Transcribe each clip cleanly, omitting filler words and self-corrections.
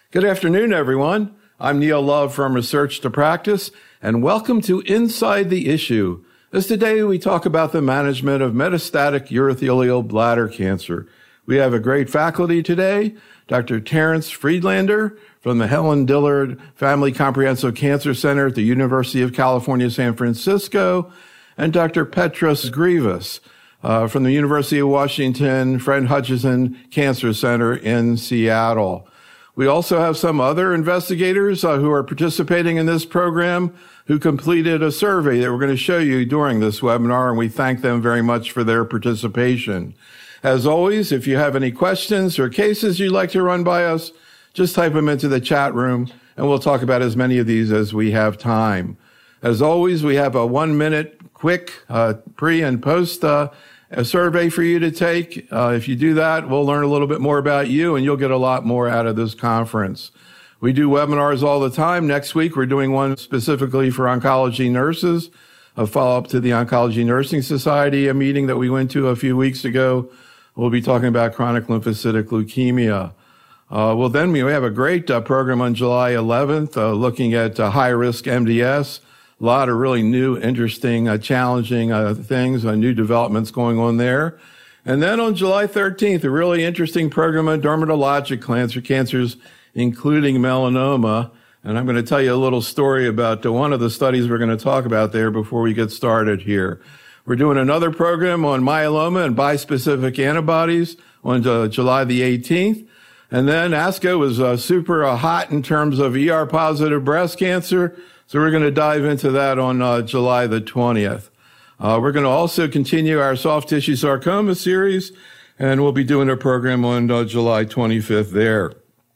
Good afternoon, everyone. I'm Neil Love from Research to Practice, and welcome to Inside the Issue. As today we talk about the management of metastatic urothelial bladder cancer. We have a great faculty today, Dr. Terence Friedlander from the Helen Dillard Family Comprehensive Cancer Center at the University of California, San Francisco, and Dr. Petros Grivas from the University of Washington Fred Hutchinson Cancer Center in Seattle. We also have some other investigators who are participating in this program who completed a survey that we're going to show you during this webinar, and we thank them very much for their participation. As always, if you have any questions or cases you'd like to run by us, just type them into the chat room, and we'll talk about as many of these as we have time. As always, we have a 1-minute quick pre and post a survey for you to take. If you do that, we'll learn a little bit more about you, and you'll get a lot more out of this conference. We do webinars all the time. Next week, we're doing one specifically for oncology nurses, a follow-up to the Oncology Nursing Society, a meeting that we went to a few weeks ago. We'll be talking about chronic lymphocytic leukemia. Then we have a great program on July 11th, looking at high-risk MDS. A lot of really new, interesting, challenging things, new developments going on there. And then on July 13th, a really interesting program on dermatologic cancers, including melanoma. And I'm going to tell you a little story about one of the studies we're going to talk about there before we get started here. We're doing another program on myeloma and bispecific antibodies on July the 18th. And then ASCO was super hot in terms of ER-positive breast cancer. So we're going to dive into that on July the 20th. We're going to also continue our soft tissue sarcoma series, and we'll be doing a program on July 25th there.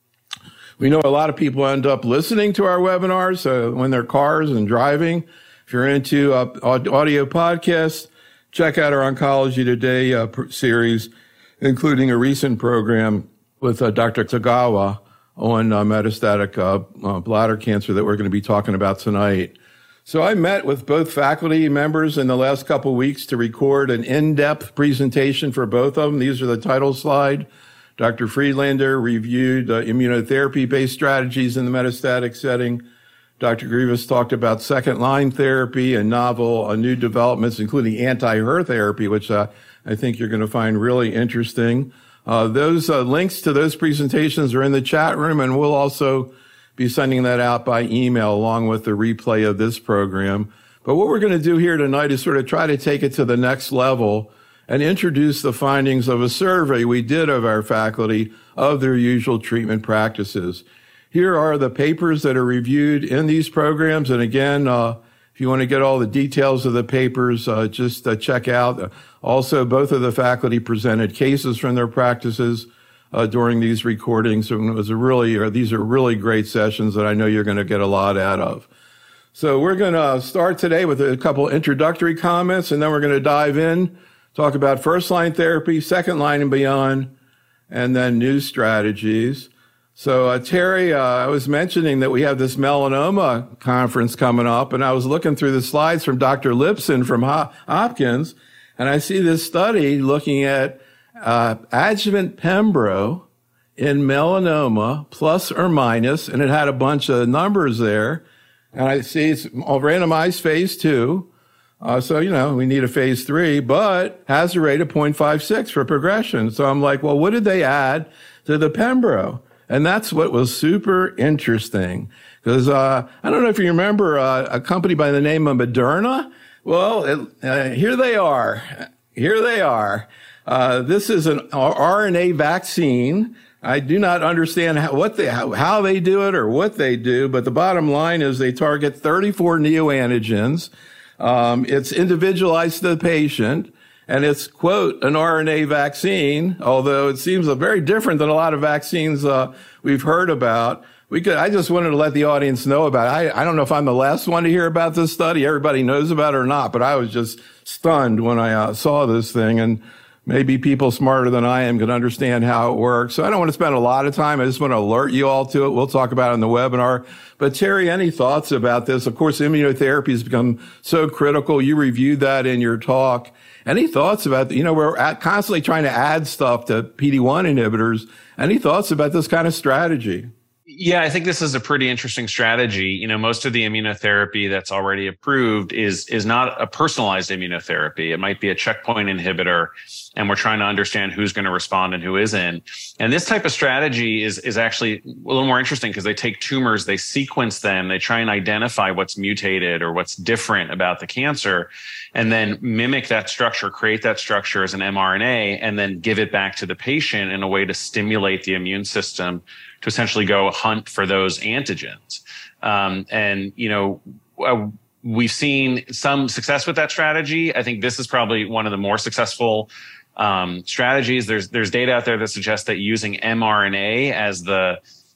We know a lot of people end up listening to our webinars when they're cars and driving. If you're into audio podcasts, check out our Oncology Today series, including a recent program with Dr. Tagawa on metastatic bladder cancer that we're going to be talking about tonight. So I met with both faculty members in the last couple of weeks to record an in-depth presentation for both of them. These are the title slide. Dr. Friedlander reviewed immunotherapy-based strategies in the metastatic setting. Dr. Grivas talked about second-line therapy and novel new developments, including anti-HER therapy, which I think you're going to find really interesting. Those links to those presentations are in the chat room, and we'll also be sending that out by email along with the replay of this program. But what we're going to do here tonight is sort of try to take it to the next level and introduce the findings of a survey we did of our faculty of their usual treatment practices. Here are the papers that are reviewed in these programs. And again, if you want to get all the details of the papers, just check out. Also, both of the faculty presented cases from their practices during these recordings. So these are really great sessions that I know you're going to get a lot out of. So we're going to start today with a couple introductory comments, and then we're going to dive in, talk about first-line therapy, second-line and beyond, and then new strategies. So, Terry, I was mentioning that we have this melanoma conference coming up, and I was looking through the slides from Dr. Lipson from Hopkins, and I see this study looking at adjuvant pembro in melanoma, plus or minus, and it had a bunch of numbers there. And I see it's all randomized phase 2. So, we need a phase 3, but has a rate of 0.56 for progression. So I'm like, well, what did they add to the pembro? And that's what was super interesting. Because I don't know if you remember a company by the name of Moderna. Well, here they are. This is an RNA vaccine. I do not understand how they do it or what they do, but the bottom line is they target 34 neoantigens. It's individualized to the patient, and it's, quote, an RNA vaccine, although it seems very different than a lot of vaccines we've heard about. I just wanted to let the audience know about it. I don't know if I'm the last one to hear about this study. Everybody knows about it or not, but I was just stunned when I saw this thing, and maybe people smarter than I am can understand how it works. So I don't want to spend a lot of time. I just want to alert you all to it. We'll talk about it in the webinar. But Terry, any thoughts about this? Of course, immunotherapy has become so critical. You reviewed that in your talk. Any thoughts about, we're constantly trying to add stuff to PD-1 inhibitors. Any thoughts about this kind of strategy? Yeah, I think this is a pretty interesting strategy. Most of the immunotherapy that's already approved is not a personalized immunotherapy. It might be a checkpoint inhibitor, and we're trying to understand who's going to respond and who isn't. And this type of strategy is actually a little more interesting because they take tumors, they sequence them, they try and identify what's mutated or what's different about the cancer, and then mimic that structure, create that structure as an mRNA, and then give it back to the patient in a way to stimulate the immune system to essentially go hunt for those antigens. We've seen some success with that strategy. I think this is probably one of the more successful strategies. There's data out there that suggests that using mRNA as the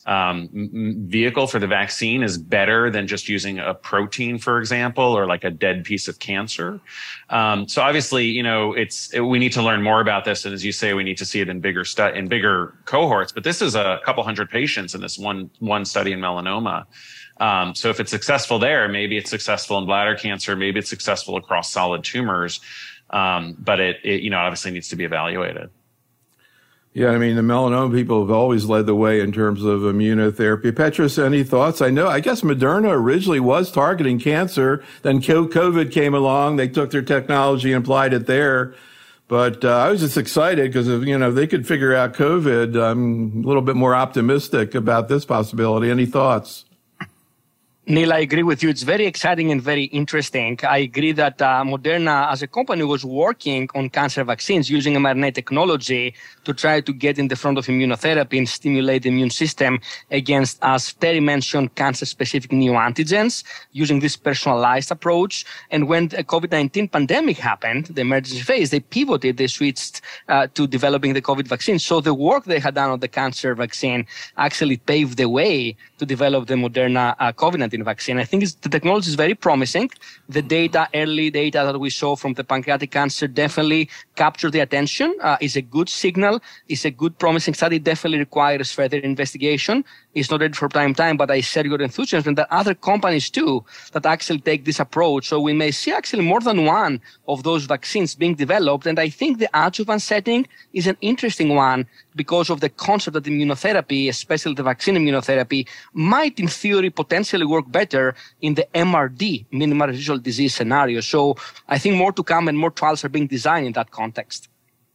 vehicle for the vaccine is better than just using a protein, for example, or like a dead piece of cancer. So obviously, we need to learn more about this. And as you say, we need to see it in bigger cohorts. But this is a couple hundred patients in this one study in melanoma. So if it's successful there, maybe it's successful in bladder cancer, maybe it's successful across solid tumors. But it obviously needs to be evaluated. Yeah, I mean, the melanoma people have always led the way in terms of immunotherapy. Petrus, any thoughts? I guess Moderna originally was targeting cancer. Then COVID came along. They took their technology and applied it there. But I was just excited because, if they could figure out COVID, I'm a little bit more optimistic about this possibility. Any thoughts? Neil, I agree with you. It's very exciting and very interesting. I agree that Moderna as a company was working on cancer vaccines using mRNA technology to try to get in the front of immunotherapy and stimulate the immune system against, as Terry mentioned, cancer-specific neoantigens using this personalized approach. And when the COVID-19 pandemic happened, the emergency phase, they pivoted, they switched to developing the COVID vaccine. So the work they had done on the cancer vaccine actually paved the way to develop the Moderna COVID-19 vaccine. I think the technology is very promising. The early data that we saw from the pancreatic cancer definitely captured the attention, is a good signal, is a good promising study, definitely requires further investigation. It's not ready for prime time, but I share your enthusiasm that other companies too that actually take this approach. So we may see actually more than one of those vaccines being developed. And I think the adjuvant setting is an interesting one because of the concept that immunotherapy, especially the vaccine immunotherapy, might in theory potentially work better in the MRD, minimal residual disease scenario. So I think more to come and more trials are being designed in that context.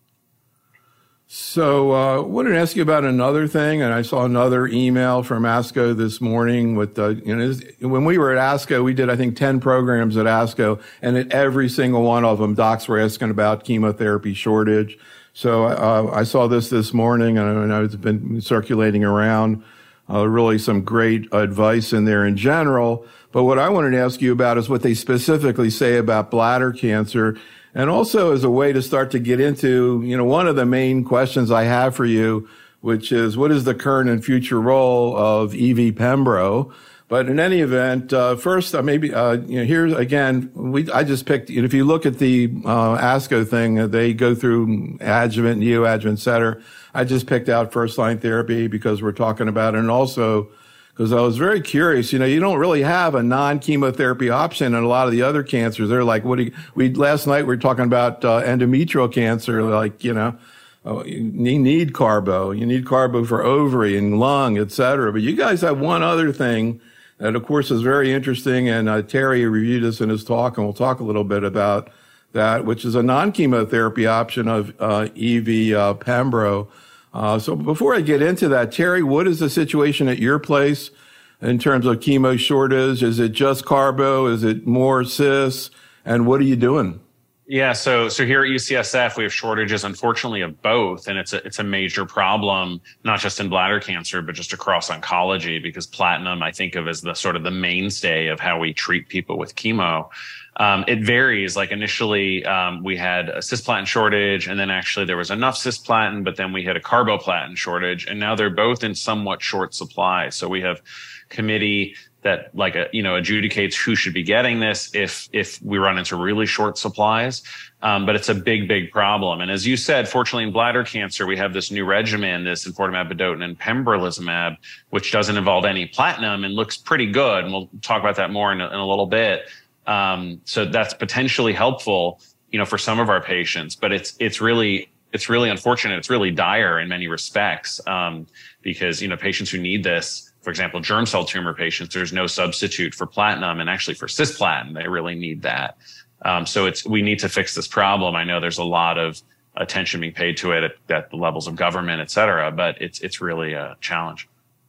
So I wanted to ask you about another thing, and I saw another email from ASCO this morning with, when we were at ASCO, we did, I think, 10 programs at ASCO, and at every single one of them, docs were asking about chemotherapy shortage. So I saw this morning, and I've been circulating around, really some great advice in there in general. But what I wanted to ask you about is what they specifically say about bladder cancer. And also as a way to start to get into, one of the main questions I have for you, which is what is the current and future role of EV Pembro? But in any event, first, here again, I just picked, if you look at the ASCO thing, they go through adjuvant, neoadjuvant, et cetera. I just picked out first line therapy because we're talking about it. And also, because I was very curious, you don't really have a non-chemotherapy option in a lot of the other cancers. They're like, last night we were talking about endometrial cancer, like, you need carbo. You need carbo for ovary and lung, et cetera. But you guys have one other thing that, of course, is very interesting. And Terry reviewed this in his talk, and we'll talk a little bit about that, which is a non-chemotherapy option of EV Pembro. So before I get into that, Terry, what is the situation at your place in terms of chemo shortage? Is it just carbo? Is it more cis? And what are you doing? Yeah, so here at UCSF, we have shortages, unfortunately, of both. And it's a major problem, not just in bladder cancer, but just across oncology, because platinum, I think of as the sort of the mainstay of how we treat people with chemo. It varies. Like initially, we had a cisplatin shortage, and then actually there was enough cisplatin, but then we had a carboplatin shortage, and now they're both in somewhat short supply. So we have committee that adjudicates who should be getting this if we run into really short supplies. But it's a big problem. And as you said, fortunately in bladder cancer, we have this new regimen, this enfortumab vedotin and pembrolizumab, which doesn't involve any platinum and looks pretty good. And we'll talk about that more in a little bit. So that's potentially helpful, for some of our patients, but it's really it's really unfortunate. It's really dire in many respects, because, patients who need this, for example, germ cell tumor patients, there's no substitute for platinum, and actually for cisplatin, they really need that. So we need to fix this problem. I know there's a lot of attention being paid to it at the levels of government, et cetera, but it's really a challenge.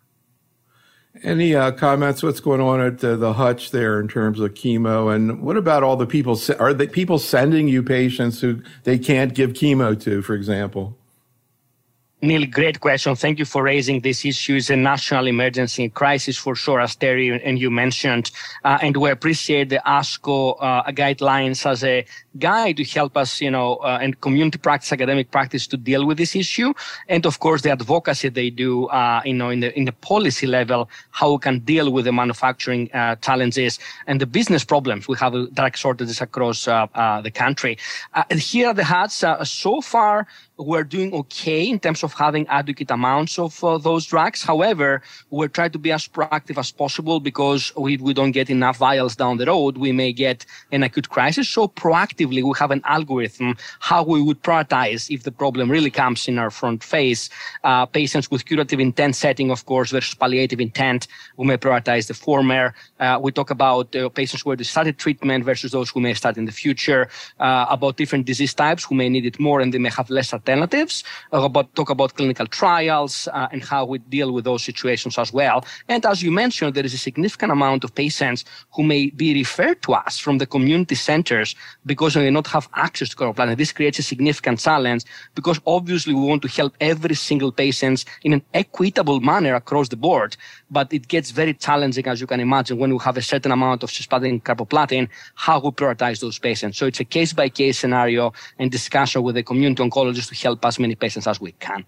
Any comments? What's going on at the Hutch there in terms of chemo? And what about all the people? Are the people sending you patients who they can't give chemo to, for example? Neil, great question. Thank you for raising this issue. It's a national emergency and crisis for sure, as Terry and you mentioned. And we appreciate the ASCO guidelines as a guide to help us, and community practice, academic practice to deal with this issue. And of course, the advocacy they do, in the policy level, how we can deal with the manufacturing challenges and the business problems. We have drug shortages across the country. And here at the Hutch, so far, we're doing okay in terms of having adequate amounts of those drugs. However, we're trying to be as proactive as possible because we don't get enough vials down the road, we may get an acute crisis. So proactively, we have an algorithm how we would prioritize if the problem really comes in our front phase. Patients with curative intent setting, of course, versus palliative intent, we may prioritize the former. We talk about patients who already started treatment versus those who may start in the future, about different disease types who may need it more and they may have less alternatives, talk about clinical trials and how we deal with those situations as well. And as you mentioned, there is a significant amount of patients who may be referred to us from the community centers because they do not have access to carboplatin. This creates a significant challenge because obviously we want to help every single patient in an equitable manner across the board, but it gets very challenging, as you can imagine, when we have a certain amount of cisplatin and carboplatin, how we prioritize those patients. So it's a case-by-case scenario and discussion with the community oncologist to help as many patients as we can.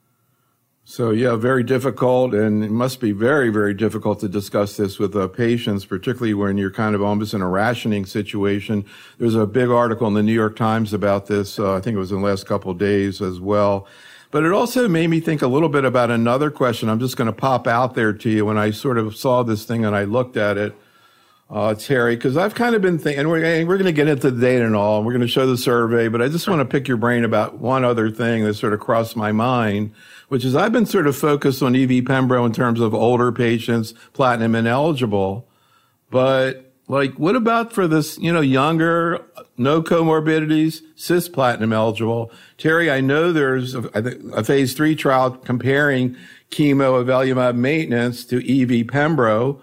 So, yeah, very difficult, and it must be very, very difficult to discuss this with patients, particularly when you're kind of almost in a rationing situation. There's a big article in the New York Times about this. I think it was in the last couple of days as well. But it also made me think a little bit about another question. I'm just going to pop out there to you when I sort of saw this thing and I looked at it, Terry, because I've kind of been thinking, and we're going to get into the data and all, and we're going to show the survey, but I just want to pick your brain about one other thing that sort of crossed my mind, which is I've been sort of focused on EV Pembro in terms of older patients, platinum ineligible. But what about for this, younger, no comorbidities, cisplatin eligible? Terry, I know there's a phase 3 trial comparing chemo avelumab maintenance to EV Pembro.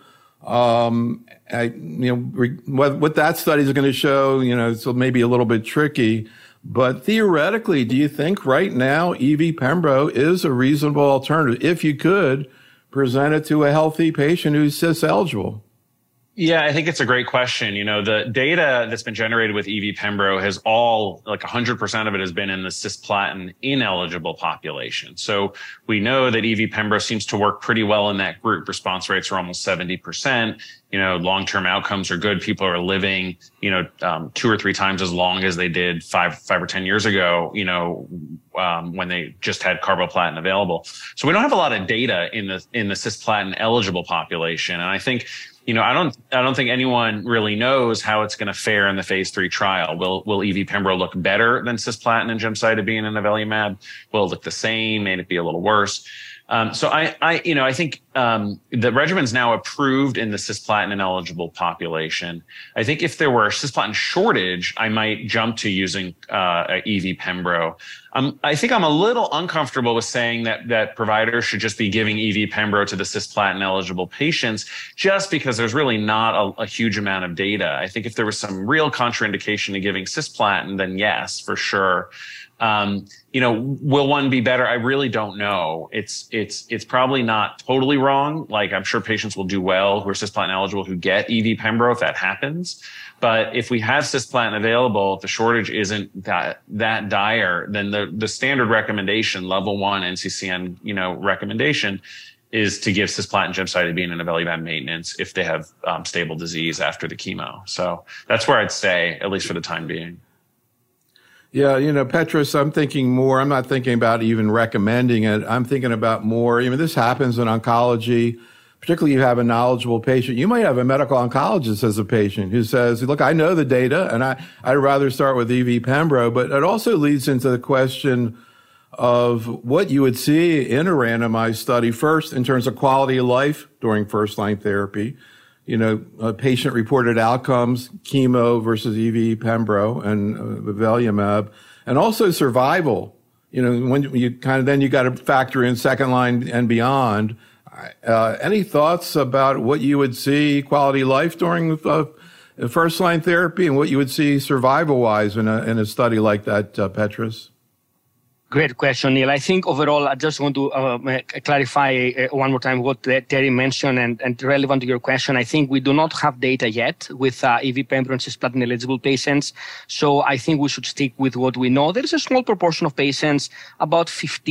What that study is going to show, so maybe a little bit tricky. But theoretically, do you think right now EV Pembro is a reasonable alternative if you could present it to a healthy patient who's cis eligible? Yeah, I think it's a great question. The data that's been generated with EV Pembro has 100% of it has been in the cisplatin ineligible population. So we know that EV Pembro seems to work pretty well in that group. Response rates are almost 70%. Long-term outcomes are good. People are living, 2 or 3 times as long as they did five or 10 years ago, when they just had carboplatin available. So we don't have a lot of data in the cisplatin eligible population. And I think, I don't think anyone really knows how it's going to fare in the phase 3 trial. Will EV Pembro look better than cisplatin and gemcitabine and avelumab? Will it look the same? May it be a little worse? So I think the regimen's now approved in the cisplatin ineligible population. I think if there were a cisplatin shortage, I might jump to using EV Pembro. I think I'm a little uncomfortable with saying that providers should just be giving EV Pembro to the cisplatin eligible patients just because there's really not a huge amount of data. I think if there was some real contraindication to giving cisplatin, then yes, for sure. Will one be better? I really don't know. It's probably not totally wrong. I'm sure patients will do well who are cisplatin eligible who get EV Pembro if that happens. But if we have cisplatin available, if the shortage isn't that dire, then the standard recommendation, level 1 NCCN, recommendation is to give cisplatin, gemcitabine, and avelumab maintenance if they have stable disease after the chemo. So that's where I'd stay, at least for the time being. Yeah, Petros, I'm thinking more. I'm not thinking about even recommending it. I'm thinking about more. This happens in oncology. particularly you have a knowledgeable patient. You might have a medical oncologist as a patient who says, look, I know the data and I'd rather start with EV Pembro, but it also leads into the question of what you would see in a randomized study first in terms of quality of life during first-line therapy, patient-reported outcomes, chemo versus EV Pembro and avelumab, and also survival. When you then you got to factor in second line and beyond. Any thoughts about what you would see quality of life during first-line therapy and what you would see survival-wise in a study like that, Petros? Great question, Neil. I think overall, I just want to clarify one more time what Terry mentioned and relevant to your question. I think we do not have data yet with EV Pembro and cisplatin-eligible patients. So I think we should stick with what we know. There is a small proportion of patients, about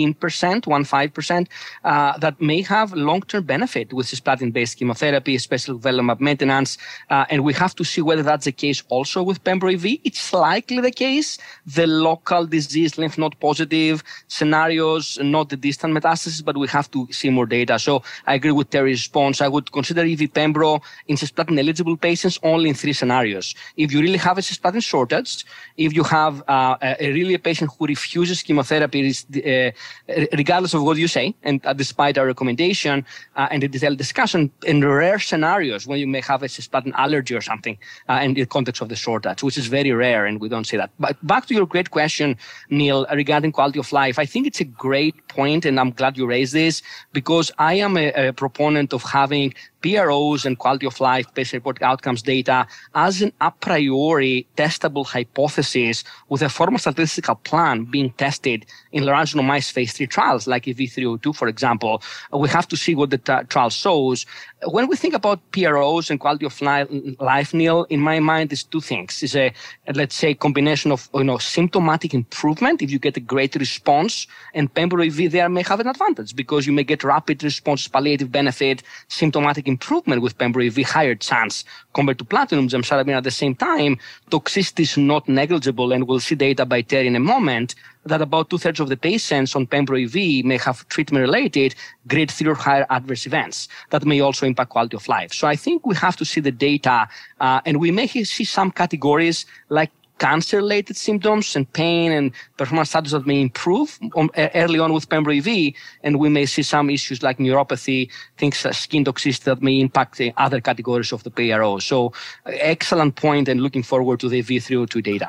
15%, that may have long-term benefit with cisplatin-based chemotherapy, especially with avelumab maintenance. And we have to see whether that's the case also with Pembro EV. It's likely the case. The local disease, lymph node positive scenarios, not the distant metastasis, but we have to see more data. So I agree with Terry's response. I would consider EV Pembro in cisplatin-eligible patients only in 3 scenarios. If you really have a cisplatin shortage, if you have a patient who refuses chemotherapy, regardless of what you say, and despite our recommendation and the detailed discussion, in rare scenarios when you may have a cisplatin allergy or something in the context of the shortage, which is very rare, and we don't see that. But back to your great question, Neil, regarding quality of life. I think it's a great point, and I'm glad you raised this, because I am a proponent of having PROs and quality of life, patient-reported outcomes data as an a priori testable hypothesis with a formal statistical plan being tested in large randomized phase 3 trials like EV302, for example. We have to see what the trial shows. When we think about PROs and quality of life, Neil, in my mind, there's 2 things. It's a, let's say, combination of symptomatic improvement. If you get a great response, and Pembro EV there may have an advantage because you may get rapid response, palliative benefit, symptomatic improvement with Pembro EV, higher chance compared to platinum gemcitabine. At the same time, toxicity is not negligible, and we'll see data by Terry in a moment that about 2/3 of the patients on Pembro EV may have treatment-related grade 3 or higher adverse events that may also impact quality of life. So I think we have to see the data, and we may see some categories like cancer-related symptoms and pain and performance status that may improve early on with Pembro EV, and we may see some issues like neuropathy, things like skin toxicity that may impact the other categories of the PRO. So excellent point, and looking forward to the EV302 data.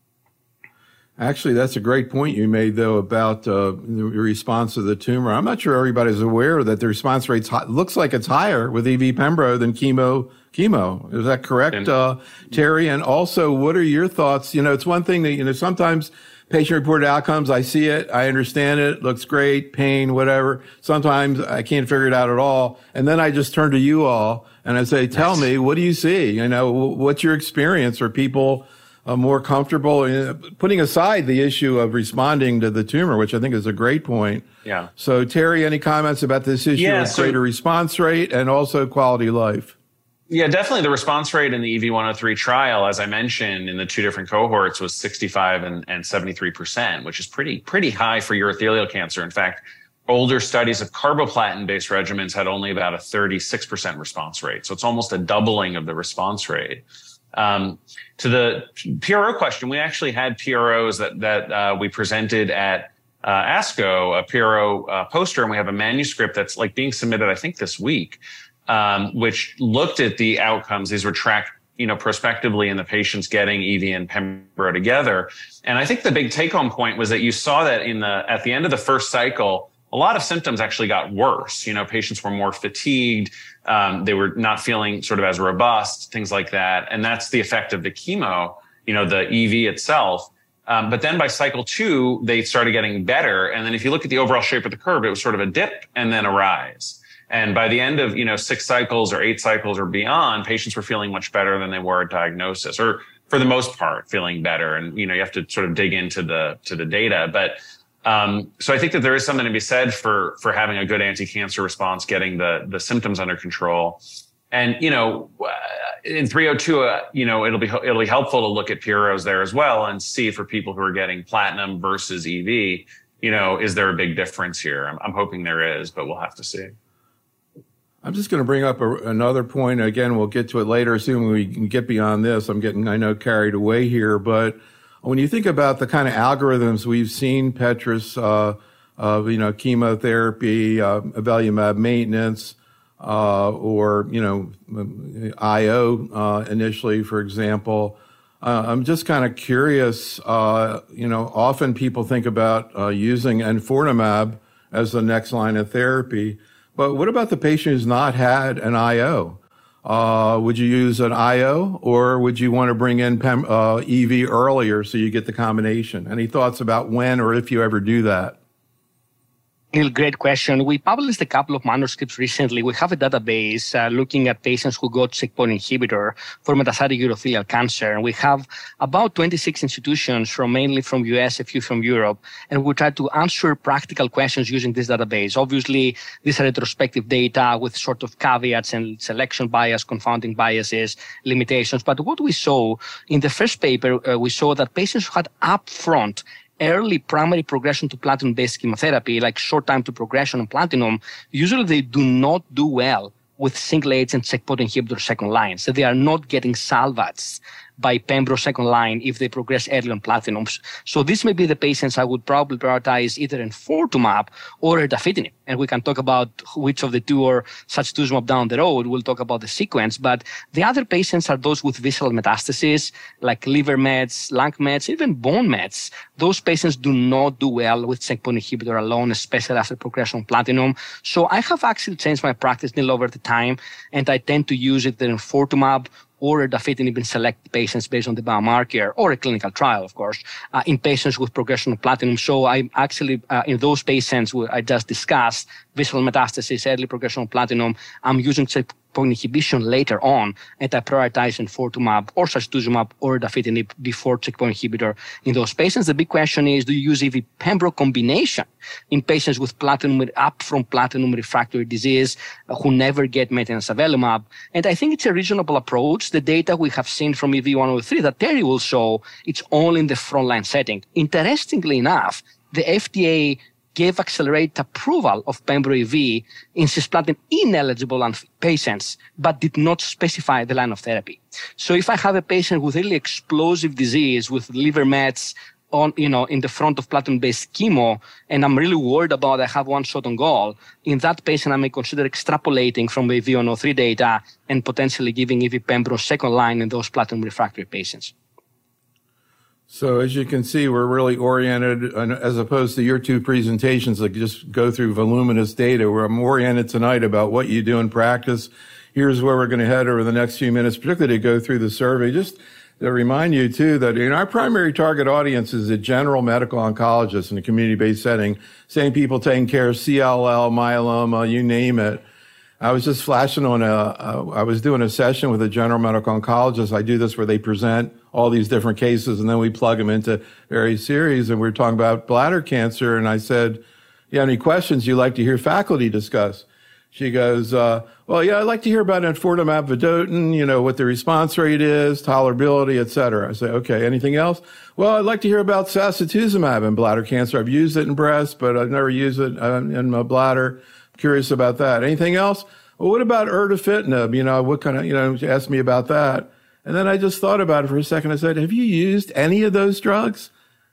Actually, that's a great point you made, though, about the response to the tumor. I'm not sure everybody's aware that the response rate looks like it's higher with EV Pembro than chemo. Is that correct, Terry? And also, what are your thoughts? It's one thing that, sometimes patient-reported outcomes, I see it, I understand it, looks great, pain, whatever. Sometimes I can't figure it out at all. And then I just turn to you all and I say, tell me, what do you see? What's your experience? Are people more comfortable, putting aside the issue of responding to the tumor, which I think is a great point. Yeah. So, Terry, any comments about this issue of greater response rate and also quality of life? Yeah, definitely. The response rate in the EV103 trial, as I mentioned, in the 2 different cohorts was 65 and 73%, which is pretty high for urothelial cancer. In fact, older studies of carboplatin-based regimens had only about a 36% response rate. So it's almost a doubling of the response rate. To the PRO question, we actually had PROs that we presented at ASCO, a PRO poster, and we have a manuscript that's being submitted, I think, this week, which looked at the outcomes. These were tracked, prospectively in the patients getting EV and Pembro together. And I think the big take-home point was that you saw that at the end of the first cycle, a lot of symptoms actually got worse. Patients were more fatigued. They were not feeling sort of as robust, things like that. And that's the effect of the chemo, the EV itself. But then by cycle 2, they started getting better. And then if you look at the overall shape of the curve, it was sort of a dip and then a rise. And by the end of, 6 cycles or 8 cycles or beyond, patients were feeling much better than they were at diagnosis, or for the most part, feeling better. And, you have to sort of dig into the data. But so I think that there is something to be said for having a good anti-cancer response, getting the symptoms under control. And, in 302, it'll be helpful to look at PROs there as well and see for people who are getting platinum versus EV, is there a big difference here? I'm hoping there is, but we'll have to see. I'm just going to bring up another point. Again, we'll get to it later, assuming we can get beyond this. I'm getting, I know, carried away here. But when you think about the kind of algorithms we've seen, Petrus, chemotherapy, avelumab maintenance, or, IO, initially, for example, I'm just kind of curious, often people think about, using enfortumab as the next line of therapy. But what about the patient who's not had an IO? Would you use an IO, or would you want to bring in EV earlier so you get the combination? Any thoughts about when or if you ever do that? Neil, great question. We published a couple of manuscripts recently. We have a database looking at patients who got checkpoint inhibitor for metastatic urothelial cancer. And we have about 26 institutions mainly from US, a few from Europe. And we try to answer practical questions using this database. Obviously, these are retrospective data with sort of caveats and selection bias, confounding biases, limitations. But what we saw in the first paper, we saw that patients who had upfront early primary progression to platinum-based chemotherapy, like short time to progression on platinum, usually they do not do well with single agent checkpoint inhibitor second line. So they are not getting salvaged by pembro second line if they progress early on platinums. So this may be the patients I would probably prioritize either enfortumab or erdafitinib. And we can talk about which of the two or sacituzumab down the road. We'll talk about the sequence. But the other patients are those with visceral metastasis, like liver mets, lung mets, even bone mets. Those patients do not do well with checkpoint inhibitor alone, especially after progression on platinum. So I have actually changed my practice, Neil, over the time, and I tend to use it in enfortumab or erdafitinib in select patients based on the biomarker or a clinical trial, of course, in patients with progression of platinum. So I actually, in those patients I just discussed, visceral metastasis, early progression of platinum, I'm using checkpoint inhibition later on, and I prioritize enfortumab or sacituzumab or erdafitinib before checkpoint inhibitor in those patients. The big question is, do you use EV pembro combination in patients with up from platinum refractory disease who never get maintenance avelumab? And I think it's a reasonable approach. The data we have seen from EV-103 that Terry will show, it's all in the frontline setting. Interestingly enough, the FDA gave accelerated approval of pembro EV in cisplatin ineligible patients, but did not specify the line of therapy. So if I have a patient with really explosive disease with liver mets in the front of platinum-based chemo, and I'm really worried about I have one shot on goal, in that patient I may consider extrapolating from the EV-103 data and potentially giving EV pembro second line in those platinum refractory patients. So as you can see, we're really oriented, as opposed to your two presentations that just go through voluminous data, where I'm oriented tonight about what you do in practice. Here's where we're going to head over the next few minutes, particularly to go through the survey. Just to remind you, too, that our primary target audience is a general medical oncologist in a community-based setting, same people taking care of CLL, myeloma, you name it. I was just flashing on I was doing a session with a general medical oncologist. I do this where they present all these different cases and then we plug them into various series. And we were talking about bladder cancer. And I said, you have any questions you'd like to hear faculty discuss? She goes, well, yeah, I'd like to hear about enfortumab vedotin, what the response rate is, tolerability, et cetera. I say, okay, anything else? Well, I'd like to hear about sacituzumab in bladder cancer. I've used it in breast, but I've never used it in my bladder. Curious about that. Anything else? Well, what about erdafitinib? What kind of, she asked me about that. And then I just thought about it for a second. I said, have you used any of those drugs?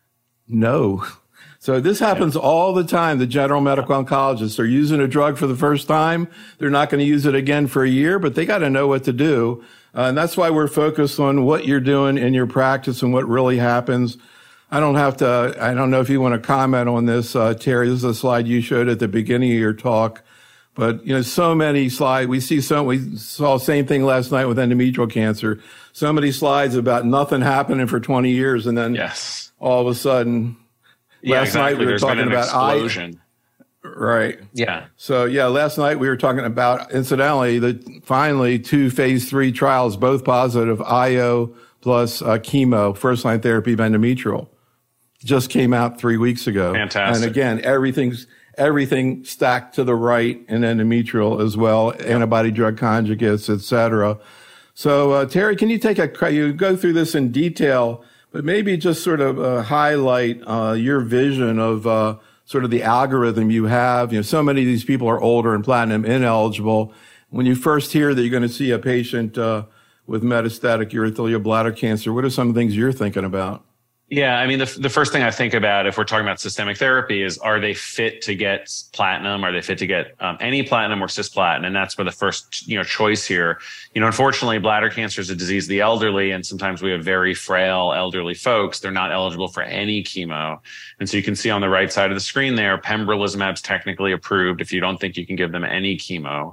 No. So this happens all the time. The general medical oncologists are using a drug for the first time. They're not going to use it again for a year, but they got to know what to do. And that's why we're focused on what you're doing in your practice and what really happens. I don't know if you want to comment on this, Terry. This is a slide you showed at the beginning of your talk. But, so many slides. We saw the same thing last night with endometrial cancer. So many slides about nothing happening for 20 years. And then all of a sudden, last night we were talking about explosion. Right. Yeah. So, last night we were talking about, incidentally, finally 2 phase 3 trials, both positive, IO plus chemo, first-line therapy of endometrial. Just came out 3 weeks ago. Fantastic. And again, everything stacked to the right in endometrial as well, antibody drug conjugates, et cetera. So, Terry, can you you go through this in detail, but maybe just sort of highlight your vision of sort of the algorithm you have. So many of these people are older and platinum ineligible. when you first hear that you're going to see a patient with metastatic urothelial bladder cancer, what are some things you're thinking about? Yeah, I mean, the first thing I think about if we're talking about systemic therapy is, are they fit to get platinum? Are they fit to get any platinum or cisplatin? And that's where the first, choice here. Unfortunately, bladder cancer is a disease of the elderly, and sometimes we have very frail elderly folks. They're not eligible for any chemo. And so you can see on the right side of the screen there, pembrolizumab's technically approved if you don't think you can give them any chemo.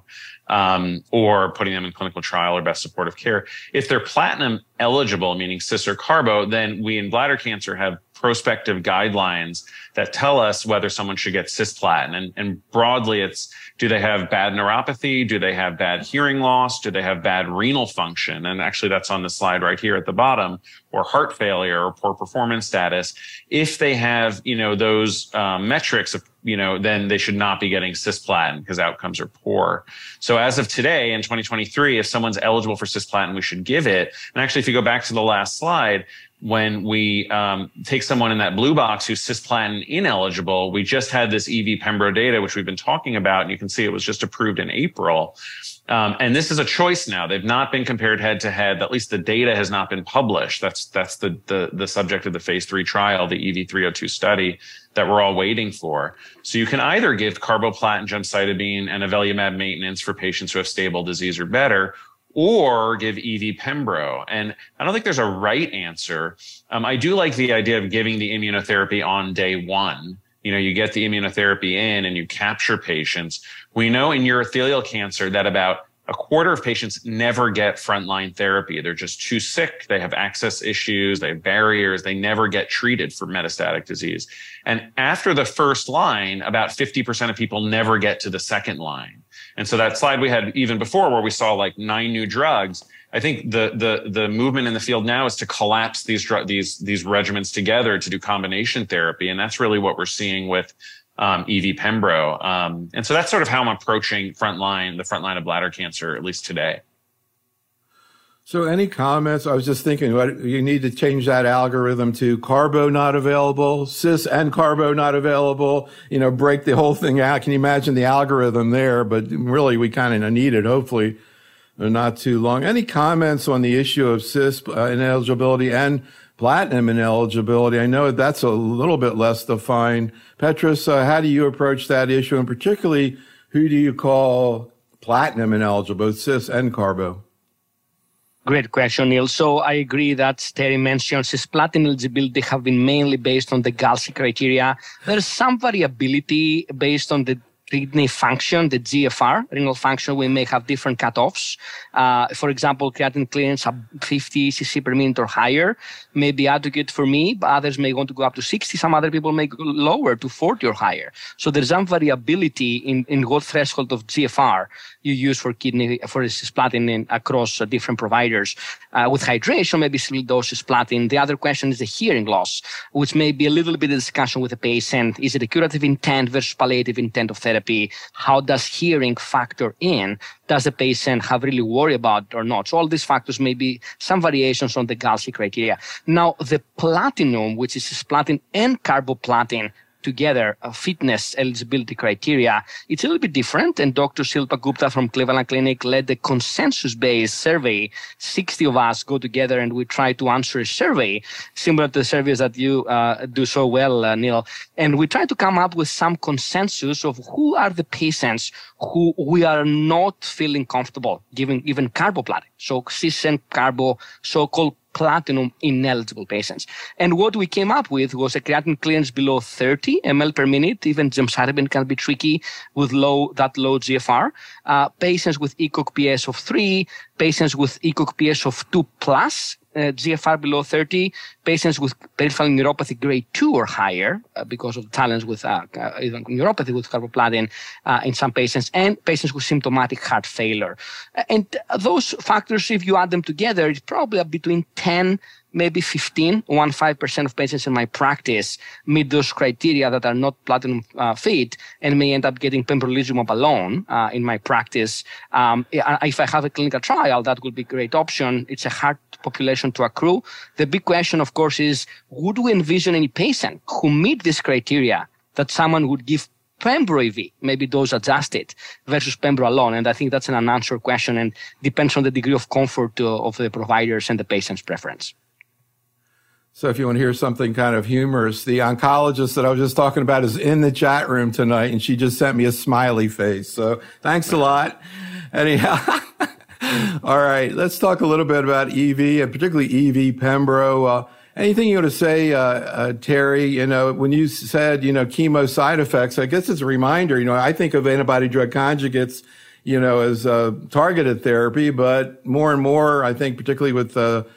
Or putting them in clinical trial or best supportive care. If they're platinum eligible, meaning cis or carbo, then we in bladder cancer have prospective guidelines that tell us whether someone should get cisplatin. And broadly, it's, do they have bad neuropathy? Do they have bad hearing loss? Do they have bad renal function? And actually, that's on the slide right here at the bottom, or heart failure or poor performance status. If they have, those metrics of, then they should not be getting cisplatin because outcomes are poor. So as of today in 2023, if someone's eligible for cisplatin, we should give it. And actually, if you go back to the last slide, when we take someone in that blue box who's cisplatin ineligible, we just had this EV Pembro data, which we've been talking about, and you can see it was just approved in April. And this is a choice now. They've not been compared head to head. At least the data has not been published. That's the subject of the phase 3 trial, the EV302 study that we're all waiting for. So you can either give carboplatin, gemcitabine, and avelumab maintenance for patients who have stable disease or better, or give EV Pembro. And I don't think there's a right answer. I do like the idea of giving the immunotherapy on day one. You get the immunotherapy in and you capture patients. We know in urothelial cancer that about a quarter of patients never get frontline therapy. They're just too sick. They have access issues. They have barriers. They never get treated for metastatic disease. And after the first line, about 50% of people never get to the second line. And so that slide we had even before where we saw like 9 new drugs, I think the movement in the field now is to collapse these regimens together to do combination therapy. And that's really what we're seeing with EV Pembro. And so that's sort of how I'm approaching the front line of bladder cancer, at least today. So any comments? I was just thinking, you need to change that algorithm to carbo not available, cis and carbo not available, break the whole thing out. Can you imagine the algorithm there? But really, we kind of need it, hopefully, not too long. Any comments on the issue of cis ineligibility and platinum ineligibility? I know that's a little bit less defined. Petrus, how do you approach that issue? And particularly, who do you call platinum ineligible, both cis and carbo? Great question, Neil. So I agree that Terry mentioned cisplatin eligibility have been mainly based on the GALSI criteria. There's some variability based on the kidney function, the GFR, renal function. We may have different cutoffs. For example, creatinine clearance of 50 cc per minute or higher may be adequate for me, but others may want to go up to 60. Some other people may go lower to 40 or higher. So there's some variability in what threshold of GFR you use for cisplatin across different providers. With hydration, maybe single dose cisplatin. The other question is the hearing loss, which may be a little bit of discussion with the patient. Is it a curative intent versus palliative intent of therapy? How does hearing factor in? Does the patient have really worry about it or not? So all these factors may be some variations on the GALSI criteria. Now, the platinum, which is cisplatin and carboplatin, together fitness eligibility criteria, it's a little bit different. And Dr. Shilpa Gupta from Cleveland Clinic led the consensus-based survey. 60 of us go together and we try to answer a survey similar to the surveys that you do so well, Neil. And we try to come up with some consensus of who are the patients who we are not feeling comfortable giving even carboplatin. So cis and carbo, so-called platinum ineligible patients. And what we came up with was a creatinine clearance below 30 ml per minute. Even gemcitabine can be tricky with low GFR. Patients with ECOG PS of 3, patients with ECOG PS of 2 plus, GFR below 30, patients with peripheral neuropathy grade 2 or higher because of challenge with even neuropathy with carboplatin in some patients, and patients with symptomatic heart failure. And those factors, if you add them together, it's probably between 10, maybe 15% of patients in my practice meet those criteria that are not platinum fit and may end up getting pembrolizumab alone in my practice. If I have a clinical trial, that would be a great option. It's a hard population to accrue. The big question, of course, is would we envision any patient who meet this criteria that someone would give Pembro EV, maybe dose adjusted versus Pembro alone? And I think that's an unanswered question and depends on the degree of comfort of the providers and the patient's preference. So if you want to hear something kind of humorous, the oncologist that I was just talking about is in the chat room tonight, and she just sent me a smiley face. So thanks a lot. Anyhow, all right, let's talk a little bit about EV and particularly EV Pembro. Anything you want to say, Terry, you know, when you said, you know, chemo side effects, I guess it's a reminder, you know, I think of antibody drug conjugates, you know, as targeted therapy, but more and more, I think particularly with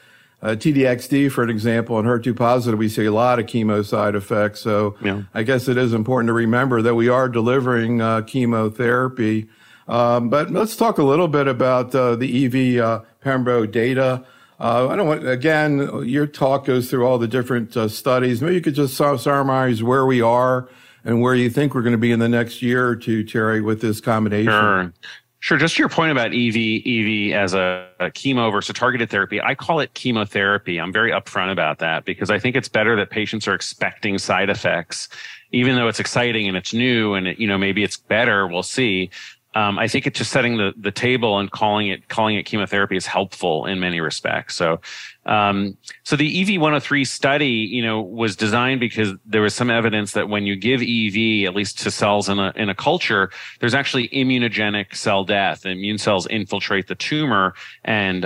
TDXD, for an example, and HER2 positive, we see a lot of chemo side effects. So yeah. I guess it is important to remember that we are delivering chemotherapy. But let's talk a little bit about the EV Pembro data. I don't want, again, your talk goes through all the different studies. Maybe you could just summarize where we are and where you think we're going to be in the next year or two, Terry, with this combination. Sure. Just to your point about EV as a chemo versus targeted therapy, I call it chemotherapy. I'm very upfront about that because I think it's better that patients are expecting side effects, even though it's exciting and it's new and it, you know, maybe it's better. We'll see. I think it's just setting the table and calling it chemotherapy is helpful in many respects. So the EV-103 study, you know, was designed because there was some evidence that when you give EV, at least to cells in a culture, there's actually immunogenic cell death. Immune cells infiltrate the tumor and,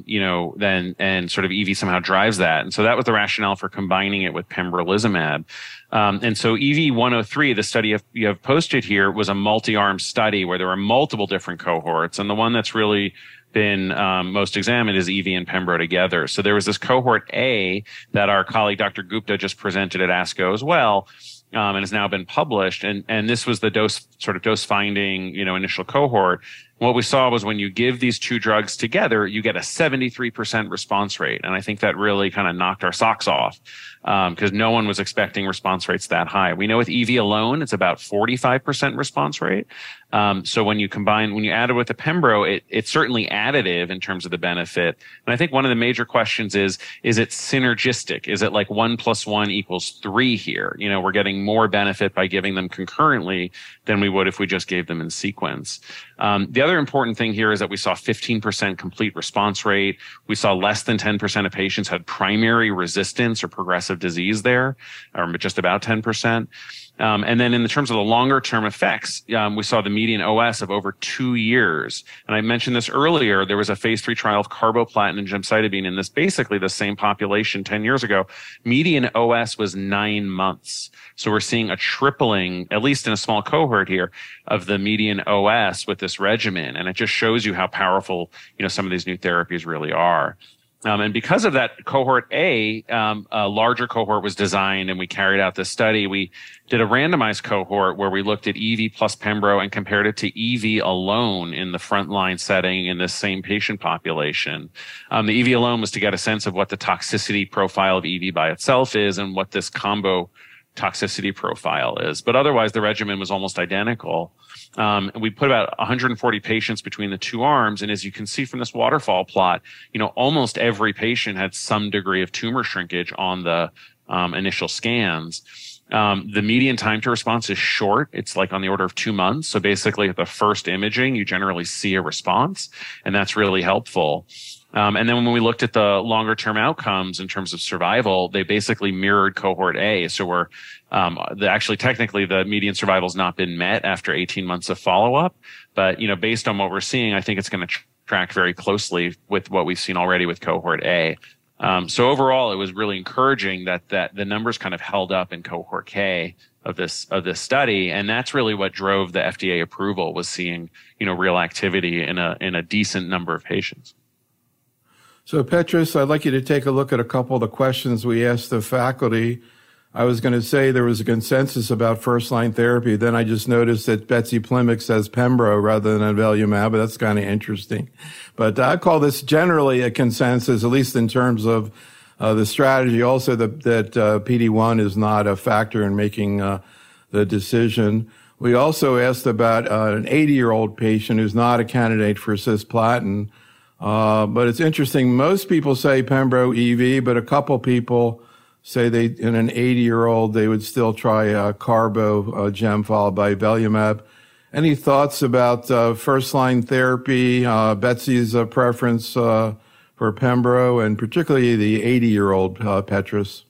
and sort of EV somehow drives that. And so that was the rationale for combining it with pembrolizumab. And so EV-103, the study you have posted here, was a multi-arm study where there were multiple different cohorts. And the one that's really been most examined is EV and Pembro together. So there was this cohort A that our colleague Dr. Gupta just presented at ASCO as well, and has now been published. And this was the dose finding, you know, initial cohort. What we saw was when you give these two drugs together, you get a 73% response rate. And I think that really kind of knocked our socks off because no one was expecting response rates that high. We know with EV alone, it's about 45% response rate. So when you add it with the Pembro, it's certainly additive in terms of the benefit. And I think one of the major questions is it synergistic? Is it like 1 + 1 = 3 here? You know, we're getting more benefit by giving them concurrently than we would if we just gave them in sequence. The other important thing here is that we saw 15% complete response rate. We saw less than 10% of patients had primary resistance or progressive disease there, or just about 10%. And then in terms of the longer term effects, we saw the median OS of over 2 years. And I mentioned this earlier. There was a phase 3 trial of carboplatin and gemcitabine in this basically the same population 10 years ago. Median OS was 9 months. So we're seeing a tripling, at least in a small cohort here, of the median OS with this regimen. And it just shows you how powerful, you know, some of these new therapies really are. And because of that, cohort A, a larger cohort was designed and we carried out this study. We did a randomized cohort where we looked at EV plus Pembro and compared it to EV alone in the frontline setting in this same patient population. The EV alone was to get a sense of what the toxicity profile of EV by itself is and what this combo toxicity profile is. But otherwise, the regimen was almost identical. We put about 140 patients between the two arms. And as you can see from this waterfall plot, you know, almost every patient had some degree of tumor shrinkage on the initial scans. The median time to response is short. It's like on the order of 2 months. So basically at the first imaging, you generally see a response, and that's really helpful. And then when we looked at the longer term outcomes in terms of survival, they basically mirrored cohort A. So we're actually technically the median survival has not been met after 18 months of follow up. But, you know, based on what we're seeing, I think it's going to track very closely with what we've seen already with cohort A. So overall, it was really encouraging that the numbers kind of held up in cohort K of this study. And that's really what drove the FDA approval, was seeing, you know, real activity in a decent number of patients. So, Petros, I'd like you to take a look at a couple of the questions we asked the faculty. I was going to say there was a consensus about first-line therapy. Then I just noticed that Betsy Plimick says Pembro rather than avelumab, but that's kind of interesting. But I call this generally a consensus, at least in terms of the strategy. Also, that PD-1 is not a factor in making the decision. We also asked about an 80-year-old patient who's not a candidate for cisplatin. But it's interesting. Most people say Pembro EV, but a couple people say in an 80-year-old, they would still try carbo gem followed by avelumab. Any thoughts about first-line therapy, Betsy's preference for Pembro, and particularly the 80-year-old Petrus?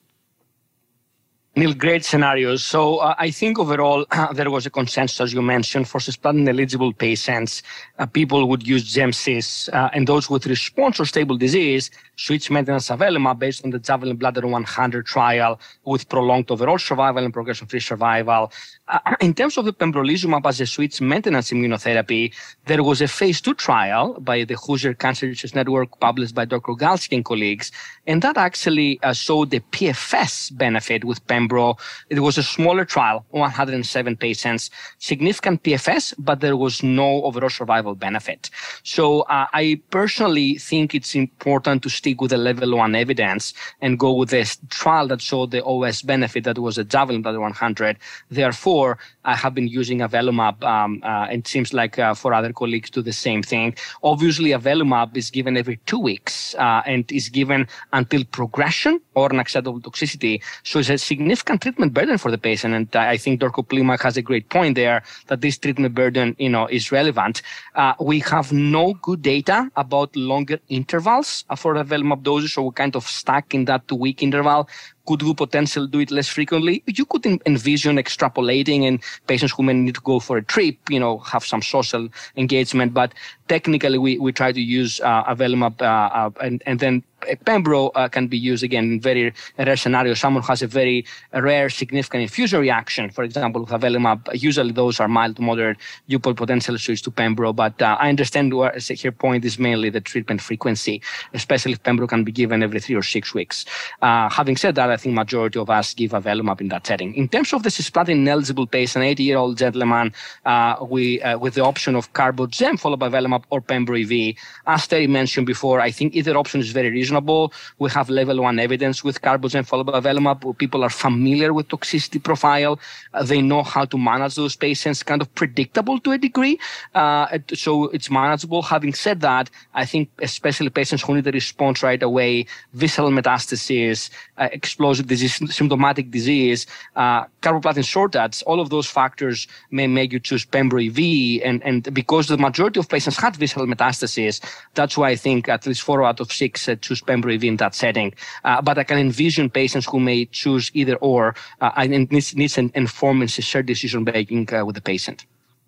Neil, great scenarios. So I think overall there was a consensus, as you mentioned, for cisplatin-eligible patients. People would use Gemcis, and those with response or stable disease switch maintenance avelumab based on the Javelin Bladder 100 trial with prolonged overall survival and progression-free survival. In terms of the pembrolizumab as a switch maintenance immunotherapy, there was a phase 2 trial by the Hoosier Cancer Research Network published by Dr. Galsky and colleagues, and that actually showed the PFS benefit with Pembro. It was a smaller trial, 107 patients, significant PFS, but there was no overall survival benefit. So I personally think it's important to stick with the level 1 evidence and go with this trial that showed the OS benefit that was a Javelin Bladder 100. Therefore, I have been using avelumab, and it seems like for other colleagues do the same thing. Obviously, avelumab is given every 2 weeks and is given until progression or unacceptable toxicity. So it's a significant treatment burden for the patient. And I think Dr. Plimak has a great point there that this treatment burden, is relevant. We have no good data about longer intervals for avelumab doses, so we're kind of stuck in that 2-week interval. Could we potentially do it less frequently? You could envision extrapolating and patients who may need to go for a trip, have some social engagement. But technically, we try to use avelumab, and then Pembro can be used again in very rare scenarios. Someone has a very rare, significant infusion reaction, for example, with avelumab. Usually those are mild to moderate. You could potentially switch to Pembro. But I understand your point is mainly the treatment frequency, especially if Pembro can be given every 3 or 6 weeks. Having said that, I think majority of us give avelumab in that setting. In terms of the cisplatin-eligible patient, an 80-year-old gentleman, with the option of CarboGem followed by avelumab or Pembro EV, as Terry mentioned before, I think either option is very reasonable. We have level 1 evidence with CarboGem followed by avelumab. People are familiar with toxicity profile. They know how to manage those patients, kind of predictable to a degree. So it's manageable. Having said that, I think especially patients who need a response right away, visceral metastasis, explosive disease, symptomatic disease, carboplatin shortage, all of those factors may make you choose Pembro EV. And because the majority of patients had visceral metastasis, that's why I think at least 4 out of 6 choose Pembro EV in that setting. But I can envision patients who may choose either or, and it needs an informed and shared decision making with the patient.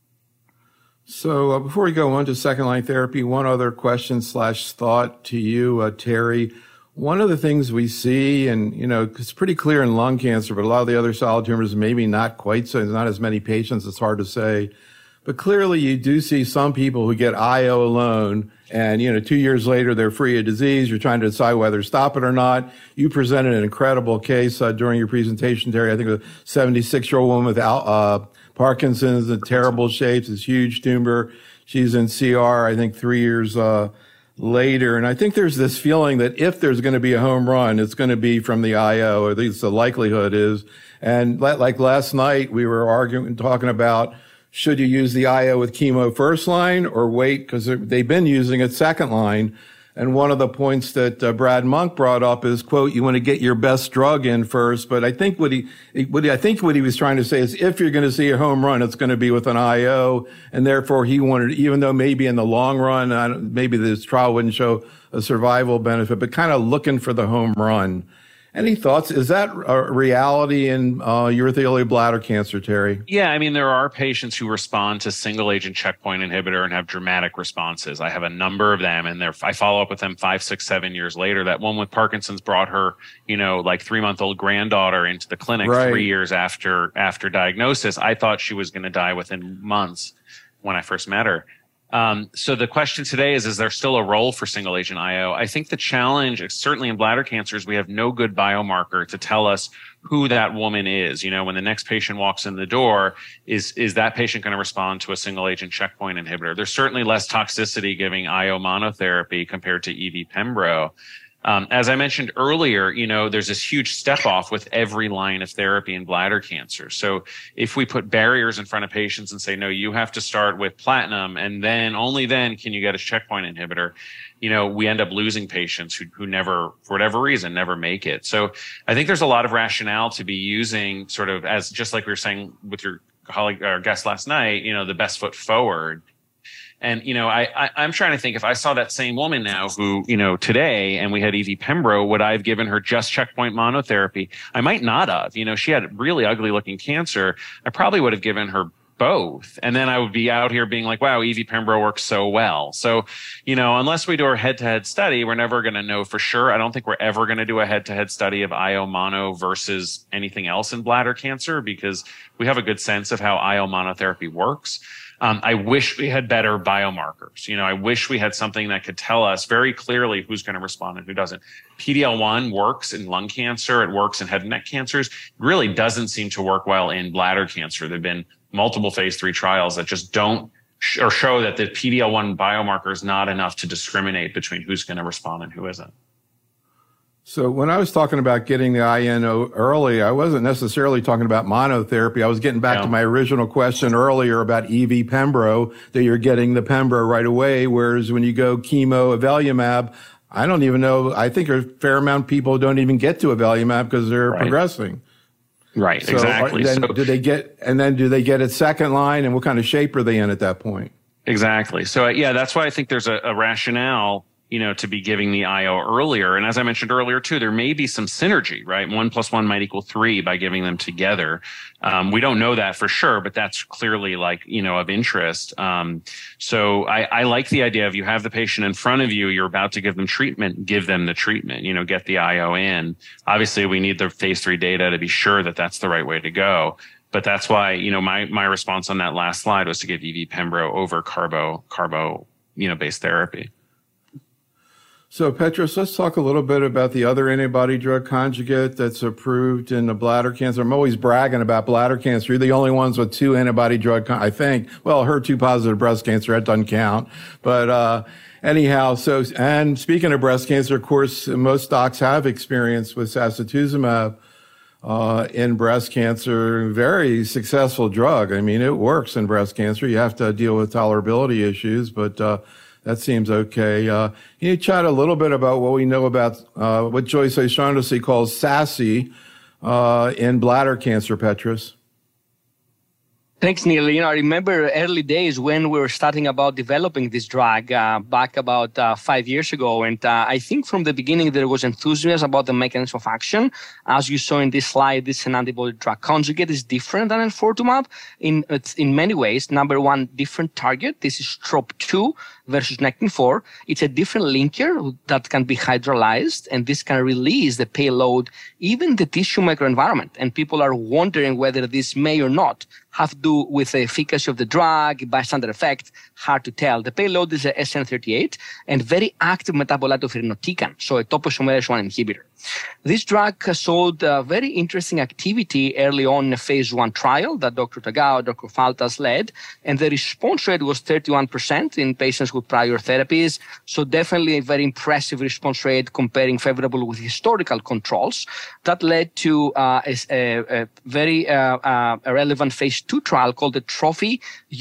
So before we go on to second-line therapy, one other question / thought to you, Terry. One of the things we see, and, it's pretty clear in lung cancer, but a lot of the other solid tumors, maybe not quite so, there's not as many patients, it's hard to say. But clearly you do see some people who get IO alone and, 2 years later, they're free of disease. You're trying to decide whether to stop it or not. You presented an incredible case during your presentation, Terry. I think a 76-year-old woman with Parkinson's in terrible shapes, this huge tumor. She's in CR, I think 3 years later. And I think there's this feeling that if there's going to be a home run, it's going to be from the IO, or at least the likelihood is. And like last night, we were talking about, should you use the IO with chemo first line or wait? Because they've been using it second line. And one of the points that Brad Monk brought up is, quote, you want to get your best drug in first. But I think what he was trying to say is, if you're going to see a home run, it's going to be with an IO. And therefore he wanted, even though maybe in the long run, maybe this trial wouldn't show a survival benefit, but kind of looking for the home run. Any thoughts? Is that a reality in urothelial bladder cancer, Terry? Yeah, I mean, there are patients who respond to single-agent checkpoint inhibitor and have dramatic responses. I have a number of them, and I follow up with them 5, 6, 7 years later. That one with Parkinson's brought her, 3-month-old granddaughter into the clinic 3 years after diagnosis. I thought she was going to die within months when I first met her. So the question today is there still a role for single agent IO? I think the challenge, certainly in bladder cancers, we have no good biomarker to tell us who that woman is. When the next patient walks in the door, is that patient going to respond to a single agent checkpoint inhibitor? There's certainly less toxicity giving IO monotherapy compared to EV Pembro. As I mentioned earlier, there's this huge step off with every line of therapy in bladder cancer. So if we put barriers in front of patients and say, no, you have to start with platinum and then only then can you get a checkpoint inhibitor, we end up losing patients who never, for whatever reason, never make it. So I think there's a lot of rationale to be using sort of as just like we were saying with your colleague or guest last night, the best foot forward. And, I'm trying to think if I saw that same woman now who, today and we had EV Pembro, would I have given her just checkpoint monotherapy? I might not have. She had really ugly looking cancer. I probably would have given her both. And then I would be out here being like, wow, EV Pembro works so well. So, unless we do our head-to-head study, we're never going to know for sure. I don't think we're ever going to do a head-to-head study of IO mono versus anything else in bladder cancer because we have a good sense of how IO monotherapy works. I wish we had better biomarkers. I wish we had something that could tell us very clearly who's going to respond and who doesn't. PD-L1 works in lung cancer. It works in head and neck cancers. It really doesn't seem to work well in bladder cancer. There have been multiple phase 3 trials that just don't or show that the PD-L1 biomarker is not enough to discriminate between who's going to respond and who isn't. So when I was talking about getting the INO early, I wasn't necessarily talking about monotherapy. I was getting back to my original question earlier about EV Pembro, that you're getting the Pembro right away, whereas when you go chemo, avelumab, I don't even know. I think a fair amount of people don't even get to avelumab because they're progressing. Right, so exactly. Do they get it second line, and what kind of shape are they in at that point? Exactly. So that's why I think there's a rationale to be giving the IO earlier. And as I mentioned earlier, too, there may be some synergy, right? 1 + 1 might equal 3 by giving them together. We don't know that for sure, but that's clearly of interest. So I like the idea of you have the patient in front of you, you're about to give them treatment, give them the treatment, get the IO in. Obviously, we need the phase 3 data to be sure that that's the right way to go. But that's why, my response on that last slide was to give EV Pembro over carbo, based therapy. So, Petros, let's talk a little bit about the other antibody drug conjugate that's approved in the bladder cancer. I'm always bragging about bladder cancer. You're the only ones with 2 antibody drug, I think. Well, HER2-positive breast cancer, that doesn't count. But anyhow, and speaking of breast cancer, of course, most docs have experience with sacituzumab in breast cancer. Very successful drug. I mean, it works in breast cancer. You have to deal with tolerability issues, but that seems okay. Can you chat a little bit about what we know about what Joyce O'Shaughnessy calls SASI in bladder cancer, Petros? Thanks, Neil. I remember early days when we were starting about developing this drug back about 5 years ago. And I think from the beginning there was enthusiasm about the mechanism of action. As you saw in this slide, this is an antibody drug conjugate. Is different than enfortumab in many ways. Number one, different target. This is TROP2 versus Nectin-4. It's a different linker that can be hydrolyzed, and this can release the payload, even the tissue microenvironment. And people are wondering whether this may or not have to do with the efficacy of the drug, bystander effect. Hard to tell. The payload is a SN38 and very active metabolite of irinotecan, so a topoisomerase 1 inhibitor. This drug showed very interesting activity early on in a phase 1 trial that Dr. Tagawa, Dr. Faltas led, and the response rate was 31% in patients with prior therapies. So definitely a very impressive response rate comparing favorable with historical controls. That led to a very relevant phase 2 trial called the Trophy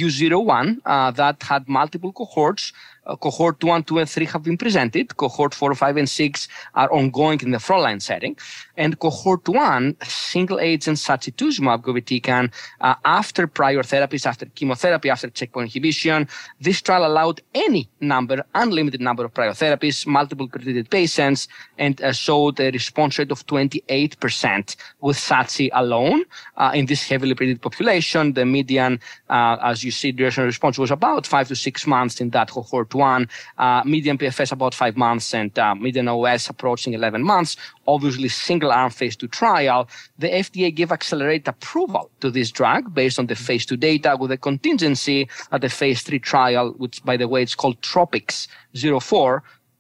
U01 that had multiple cohorts. Cohort 1, 2, and 3 have been presented. Cohort 4, 5, and 6 are ongoing in the frontline setting. And cohort 1, single agent sacituzumab govitecan, after prior therapies, after chemotherapy, after checkpoint inhibition. This trial allowed any number, unlimited number of prior therapies, multiple treated patients, and showed a response rate of 28% with SATSI alone. In this heavily treated population, the median, as you see, duration of response was about 5 to 6 months in that cohort 1, median PFS about 5 months, and median OS approaching 11 months. Obviously, single-arm phase 2 trial. The FDA gave accelerated approval to this drug based on the phase 2 data with a contingency at the phase 3 trial, which, by the way, it's called TROPICS 04,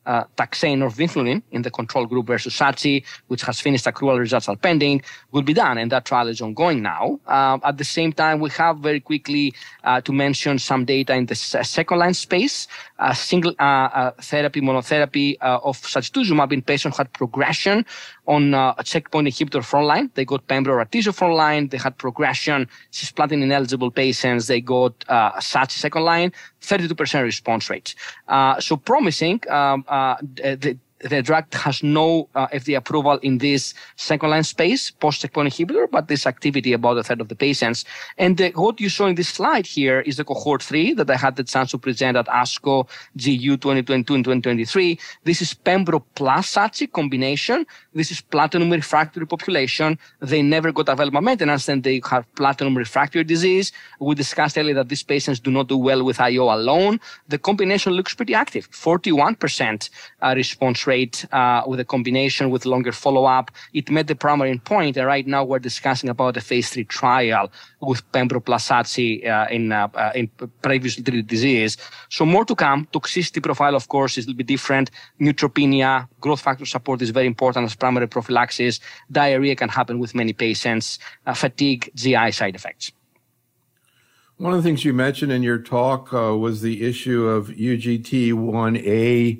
taxane or vinflunin in the control group versus SACHI, which has finished accrual, results are pending, will be done. And that trial is ongoing now. At the same time, we have very quickly to mention some data in the second line space, single therapy, monotherapy of sacituzumab in patients who had progression on a checkpoint inhibitor frontline. They got pembro or atezo frontline. They had progression, cisplatin ineligible patients. They got SACHI second line, 32% response rate. So promising. The drug has no FDA approval in this second-line space, post-checkpoint inhibitor, but this activity about a third of the patients. And what you saw in this slide here is the cohort 3 that I had the chance to present at ASCO GU 2022 and 2023. This is pembro plus SACHI combination. This is platinum refractory population. They never got available maintenance, and they have platinum refractory disease. We discussed earlier that these patients do not do well with IO alone. The combination looks pretty active, 41% response rate with a combination with longer follow-up. It met the primary endpoint, and right now we're discussing about a phase 3 trial with pembro plus SACHI in previously treated disease. So more to come. Toxicity profile, of course, is a little bit different. Neutropenia, growth factor support is very important as primary prophylaxis. Diarrhea can happen with many patients. Fatigue, GI side effects. One of the things you mentioned in your talk was the issue of UGT1A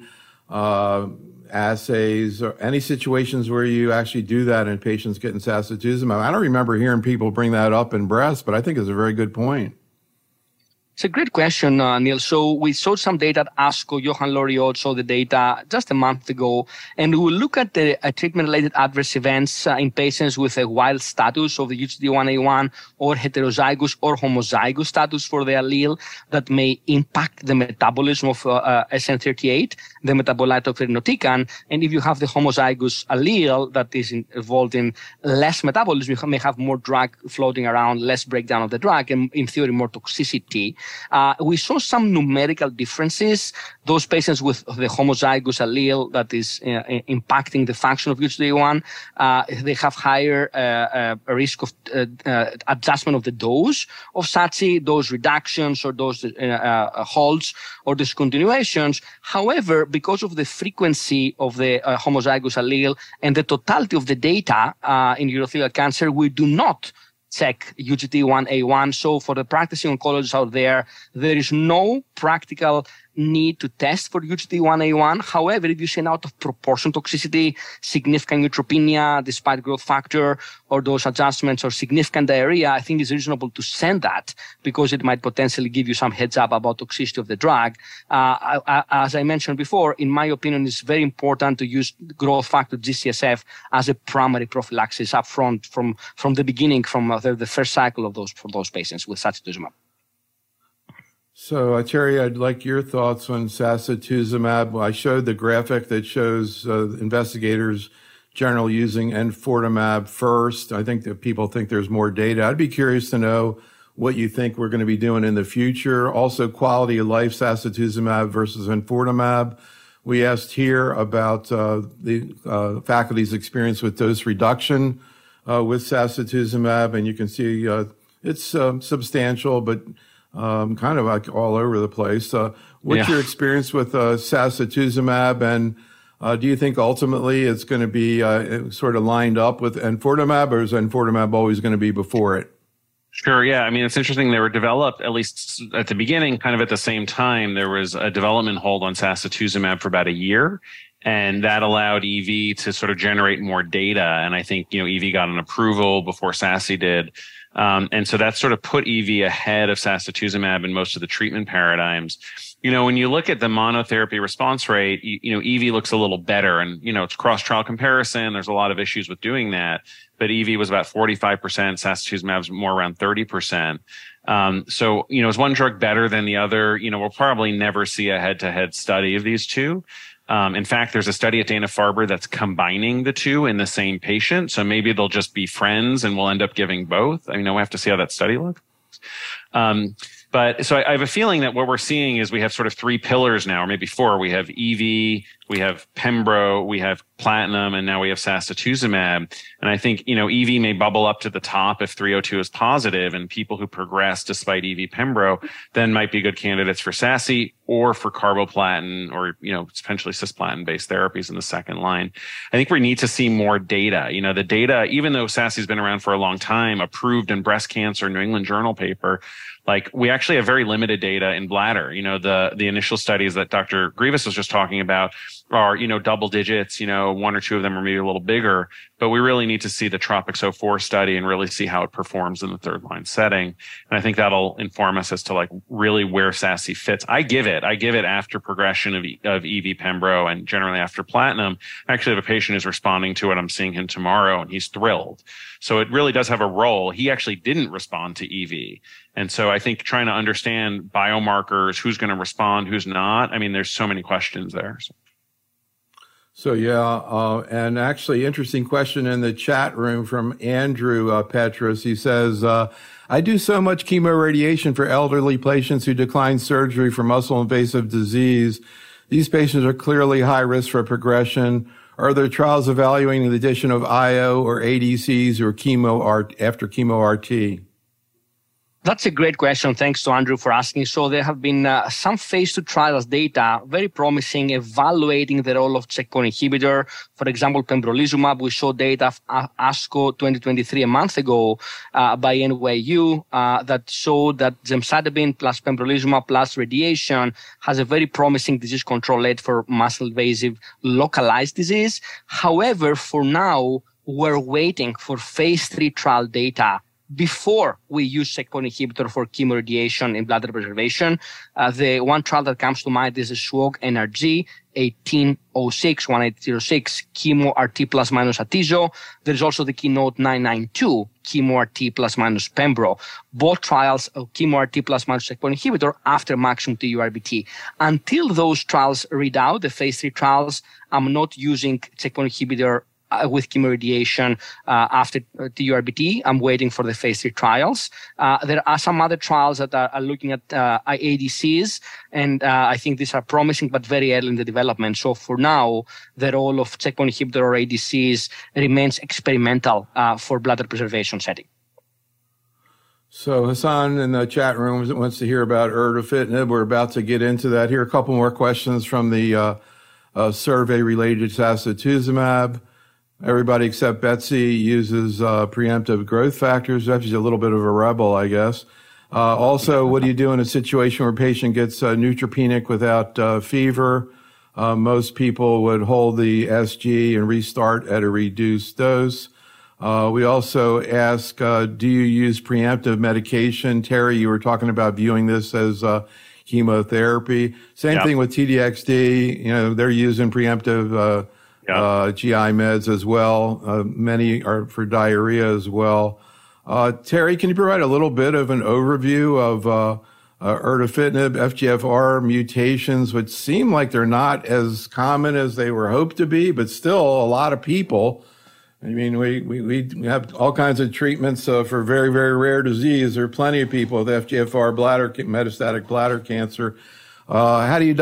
assays, or any situations where you actually do that in patients getting sacituzumab. I don't remember hearing people bring that up in breast, but I think it's a very good point. It's a great question, Neil. So we saw some data at ASCO. Johan Loriot showed the data just a month ago. And we will look at the treatment-related adverse events in patients with a wild status of the UGT1A1 or heterozygous or homozygous status for the allele that may impact the metabolism of SN38, the metabolite of irinotecan. And if you have the homozygous allele that is involved in less metabolism, you may have more drug floating around, less breakdown of the drug, and in theory, more toxicity. We saw some numerical differences. Those patients with the homozygous allele that is impacting the function of UGT1, they have higher risk of adjustment of the dose of SACHI, dose reductions or dose halts or discontinuations. However, because of the frequency of the homozygous allele and the totality of the data in urothelial cancer, we do not check UGT1A1. So for the practicing oncologists out there, there is no practical need to test for UGT1A1. However, if you see an out of proportion toxicity, significant neutropenia despite growth factor or dose adjustments or significant diarrhea, I think it's reasonable to send that because it might potentially give you some heads up about toxicity of the drug. As I mentioned before, in my opinion, it's very important to use growth factor GCSF as a primary prophylaxis upfront from the beginning, from the first cycle of for those patients with sacituzumab. So, Terry, I'd like your thoughts on sacituzumab. I showed the graphic that shows investigators generally using enfortumab first. I think that people think there's more data. I'd be curious to know what you think we're going to be doing in the future. Also, quality of life sacituzumab versus enfortumab. We asked here about the faculty's experience with dose reduction with sacituzumab, and you can see it's substantial, but kind of like all over the place. What's your experience with sacituzumab, and do you think ultimately it's going to be sort of lined up with enfortumab, or is enfortumab always going to be before it? Sure. Yeah. I mean, it's interesting. They were developed, at least at the beginning, kind of at the same time. There was a development hold on sacituzumab for about a year. And that allowed EV to sort of generate more data. And I think, EV got an approval before SACI did. And so that sort of put EV ahead of sacituzumab in most of the treatment paradigms. When you look at the monotherapy response rate, EV looks a little better, and, it's cross-trial comparison. There's a lot of issues with doing that, but EV was about 45%. Sacituzumab was more around 30%. So, is one drug better than the other? We'll probably never see a head-to-head study of these two. In fact, there's a study at Dana-Farber that's combining the two in the same patient. So maybe they'll just be friends and we'll end up giving both. I mean, we'll have to see how that study looks. But so I have a feeling that what we're seeing is we have sort of three pillars now, or maybe four. We have EV, we have Pembro, we have Platinum, and now we have sacituzumab. And I think, EV may bubble up to the top if 302 is positive, and people who progress despite EV Pembro then might be good candidates for SACI. or for carboplatin or, potentially cisplatin-based therapies in the second line. I think we need to see more data. The data, even though SASI's been around for a long time, approved in breast cancer, New England Journal paper, we actually have very limited data in bladder. The initial studies that Dr. Grivas was just talking about are, double digits, one or two of them are maybe a little bigger, but we really need to see the TROPiCS-04 study and really see how it performs in the third line setting. And I think that'll inform us as to really where SASI fits. I give it after progression of EV Pembro and generally after platinum. I actually have a patient who's responding to it. I'm seeing him tomorrow and he's thrilled. So it really does have a role. He actually didn't respond to EV. And so I think trying to understand biomarkers, who's going to respond, who's not. I mean, there's so many questions there. So and actually interesting question in the chat room from Andrew Petros. He says, I do so much chemoradiation for elderly patients who decline surgery for muscle invasive disease. These patients are clearly high risk for progression. Are there trials evaluating the addition of IO or ADCs or after chemo RT? That's a great question. Thanks to Andrew for asking. So there have been some phase 2 trials data, very promising, evaluating the role of checkpoint inhibitor. For example, pembrolizumab, we saw data ASCO 2023 a month ago by NYU that showed that gemcitabine plus pembrolizumab plus radiation has a very promising disease control rate for muscle invasive localized disease. However, for now, we're waiting for phase 3 trial data before we use checkpoint inhibitor for chemoradiation in bladder preservation. The one trial that comes to mind is the SWOG NRG 1806 chemo RT plus minus Atezo. There's also the Keynote 992 chemo RT plus minus Pembro. Both trials of chemo RT plus minus checkpoint inhibitor after maximum TURBT. Until those trials read out, the phase 3 trials, I'm not using checkpoint inhibitor with chemoradiation after TURBT. I'm waiting for the phase 3 trials. There are some other trials that are looking at ADCs, and I think these are promising, but very early in the development. So for now, the role of checkpoint inhibitor or ADCs remains experimental for bladder preservation setting. So Hassan in the chat room wants to hear about erdafitinib. We're about to get into that. Here are a couple more questions from the survey related to sacituzumab. Everybody except Betsy uses preemptive growth factors. She's a little bit of a rebel, I guess. Also, what do you do in a situation where a patient gets neutropenic without fever? Most people would hold the SG and restart at a reduced dose. We also ask, do you use preemptive medication? Terry, you were talking about viewing this as chemotherapy. Same thing with TDXD. They're using preemptive GI meds as well. Many are for diarrhea as well. Terry, can you provide a little bit of an overview of erdafitinib, FGFR mutations, which seem like they're not as common as they were hoped to be, but still a lot of people. I mean, we have all kinds of treatments for very, very rare disease. There are plenty of people with FGFR metastatic bladder cancer. How do you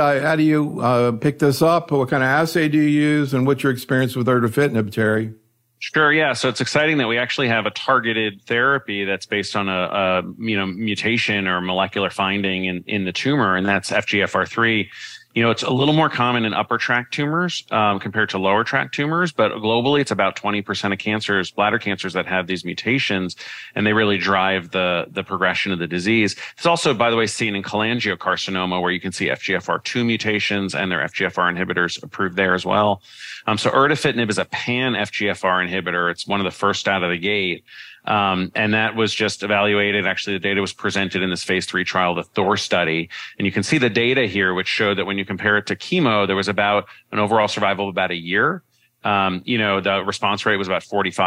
pick this up? What kind of assay do you use, and what's your experience with erdafitinib, Terry? Sure, yeah. So it's exciting that we actually have a targeted therapy that's based on a mutation or molecular finding in the tumor, and that's FGFR3. It's a little more common in upper tract tumors compared to lower tract tumors, but globally it's about 20% of cancers, bladder cancers, that have these mutations, and they really drive the progression of the disease. It's also, by the way, seen in cholangiocarcinoma, where you can see FGFR2 mutations, and their FGFR inhibitors approved there as well. So erdafitinib is a pan-FGFR inhibitor. It's one of the first out of the gate. And that was just evaluated. Actually, the data was presented in this phase 3 trial, the Thor study. And you can see the data here, which showed that when you compare it to chemo, there was about an overall survival of about a year. The response rate was about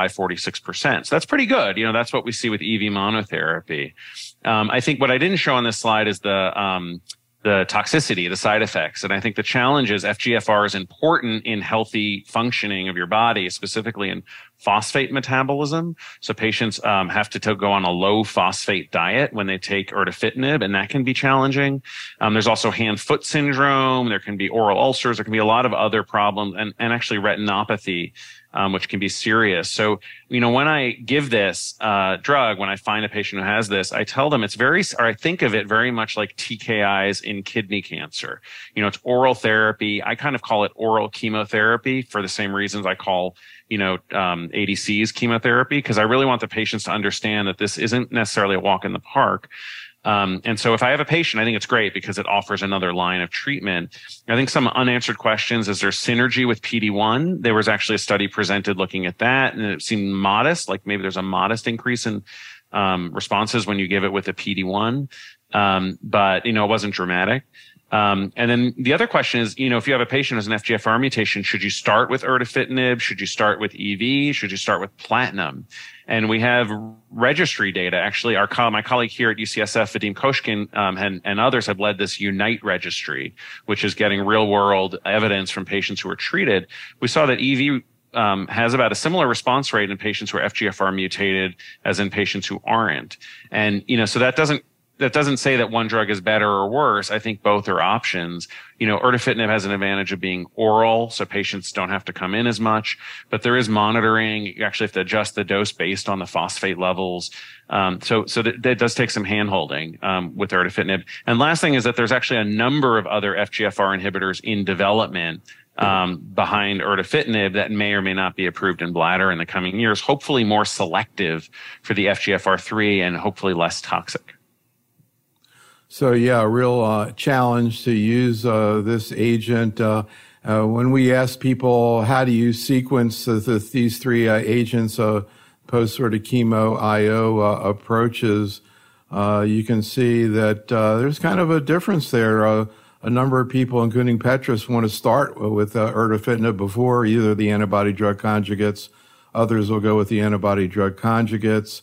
46%. So that's pretty good. That's what we see with EV monotherapy. I think what I didn't show on this slide is the toxicity, the side effects. And I think the challenge is FGFR is important in healthy functioning of your body, specifically in phosphate metabolism. So patients have to go on a low phosphate diet when they take erdafitinib, and that can be challenging. There's also hand-foot syndrome. There can be oral ulcers. There can be a lot of other problems, and actually retinopathy, which can be serious. So, when I give this drug, when I find a patient who has this, I tell them I think of it very much like TKIs in kidney cancer. It's oral therapy. I kind of call it oral chemotherapy for the same reasons I call, ADCs chemotherapy, because I really want the patients to understand that this isn't necessarily a walk in the park. And so if I have a patient, I think it's great because it offers another line of treatment. I think some unanswered questions, is there synergy with PD-1? There was actually a study presented looking at that, and it seemed modest, like maybe there's a modest increase in responses when you give it with a PD-1. But, it wasn't dramatic. And then the other question is, if you have a patient who has an FGFR mutation, should you start with erdafitinib? Should you start with EV? Should you start with platinum? And we have registry data. Actually, my colleague here at UCSF, Vadim Koshkin, and others have led this UNITE registry, which is getting real world evidence from patients who are treated. We saw that EV has about a similar response rate in patients who are FGFR mutated as in patients who aren't. And, so that doesn't say that one drug is better or worse. I think both are options. Erdafitinib has an advantage of being oral, so patients don't have to come in as much, but there is monitoring. You actually have to adjust the dose based on the phosphate levels. So that does take some hand-holding with erdafitinib. And last thing is that there's actually a number of other FGFR inhibitors in development behind erdafitinib that may or may not be approved in bladder in the coming years, hopefully more selective for the FGFR3 and hopefully less toxic. So, yeah, a real challenge to use this agent. When we ask people, how do you sequence these three agents post sort of chemo IO approaches, you can see that there's kind of a difference there. A number of people, including Petrus, want to start with erdafitinib before either the antibody-drug conjugates. Others will go with the antibody-drug conjugates.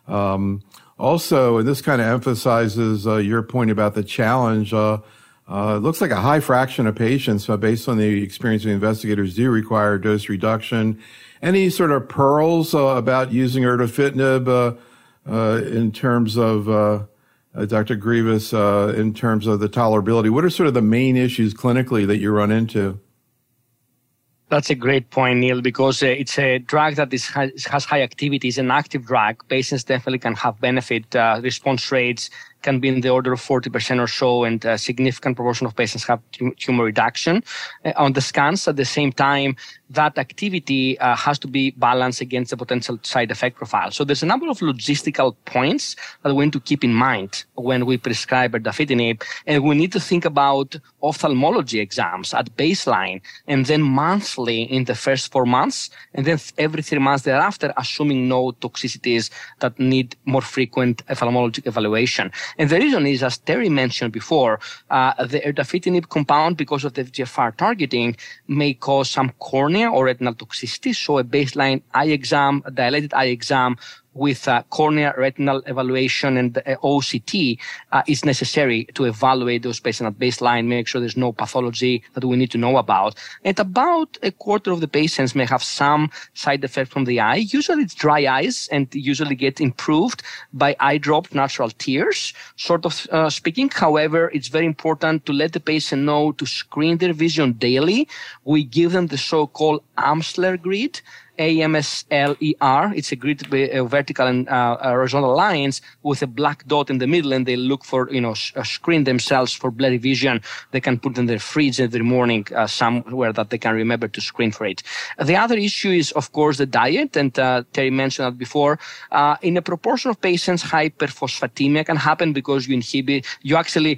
Also, and this kind of emphasizes your point about the challenge, it looks like a high fraction of patients, based on the experience of the investigators, do require dose reduction. Any sort of pearls about using erdafitinib in terms of, Dr. Grivas, in terms of the tolerability? What are sort of the main issues clinically that you run into? That's a great point, Neil, because it's a drug that has high activity. It's an active drug. Patients definitely can have benefit. Response rates can be in the order of 40% or so, and a significant proportion of patients have tumor reduction on the scans. At the same time, that activity has to be balanced against the potential side effect profile. So there's a number of logistical points that we need to keep in mind when we prescribe erdafitinib, and we need to think about ophthalmology exams at baseline, and then monthly in the first 4 months, and then every 3 months thereafter, assuming no toxicities that need more frequent ophthalmologic evaluation. And the reason is, as Terry mentioned before, the erdafitinib compound, because of the FGFR targeting, may cause some cornea or retinal toxicity. So a baseline eye exam, a dilated eye exam with cornea retinal evaluation and OCT is necessary to evaluate those patients at baseline, make sure there's no pathology that we need to know about. And about a quarter of the patients may have some side effect from the eye. Usually it's dry eyes, and usually get improved by eye drop, natural tears, sort of speaking. However, it's very important to let the patient know to screen their vision daily. We give them the so-called Amsler grid, AMSLER. It's a grid vertical and horizontal lines with a black dot in the middle, and they look for, screen themselves for blurry vision. They can put in their fridge every morning somewhere that they can remember to screen for it. The other issue is, of course, the diet, and Terry mentioned that before. In a proportion of patients, hyperphosphatemia can happen because you inhibit the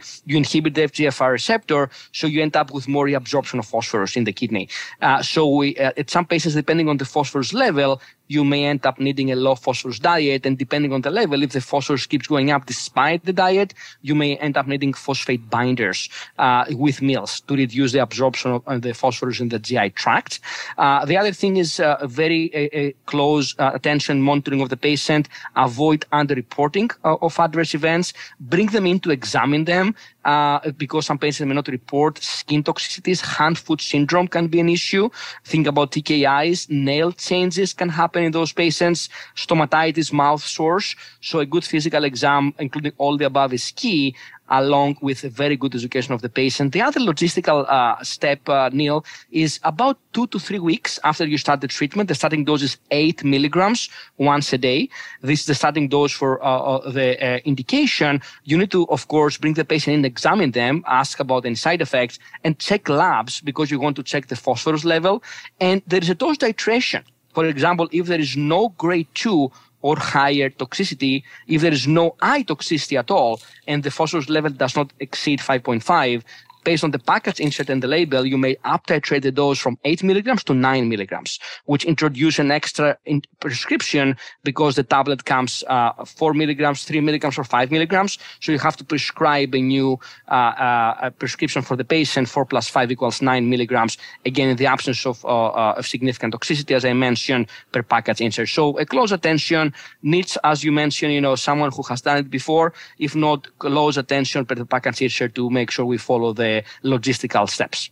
FGFR receptor, so you end up with more reabsorption of phosphorus in the kidney. So at some patients, depending on the phosphorus level, you may end up needing a low phosphorus diet, and depending on the level, if the phosphorus keeps going up despite the diet, you may end up needing phosphate binders with meals to reduce the absorption of the phosphorus in the GI tract. The other thing is very close attention monitoring of the patient. Avoid underreporting of adverse events. Bring them in to examine them because some patients may not report skin toxicities. Hand-foot syndrome can be an issue. Think about TKIs. Nail changes can happen happen in those patients. Stomatitis, mouth sores. So a good physical exam, including all the above, is key, along with a very good education of the patient. The other logistical step, Neil, is about 2 to 3 weeks after you start the treatment. The starting dose is 8 milligrams once a day. This is the starting dose for the indication. You need to, of course, bring the patient in, examine them, ask about any side effects, and check labs because you want to check the phosphorus level. And there is a dose titration. For example, if there is no grade 2 or higher toxicity, if there is no eye toxicity at all, and the phosphorus level does not exceed 5.5, based on the package insert and the label, you may up-titrate the dose from 8 milligrams to 9 milligrams, which introduce an extra prescription because the tablet comes 4 milligrams, 3 milligrams, or 5 milligrams. So you have to prescribe a new prescription for the patient. 4 plus 5 equals 9 milligrams, again, in the absence of significant toxicity, as I mentioned, per package insert. So a close attention needs, as you mentioned, someone who has done it before, if not close attention per the package insert to make sure we follow the logistical steps.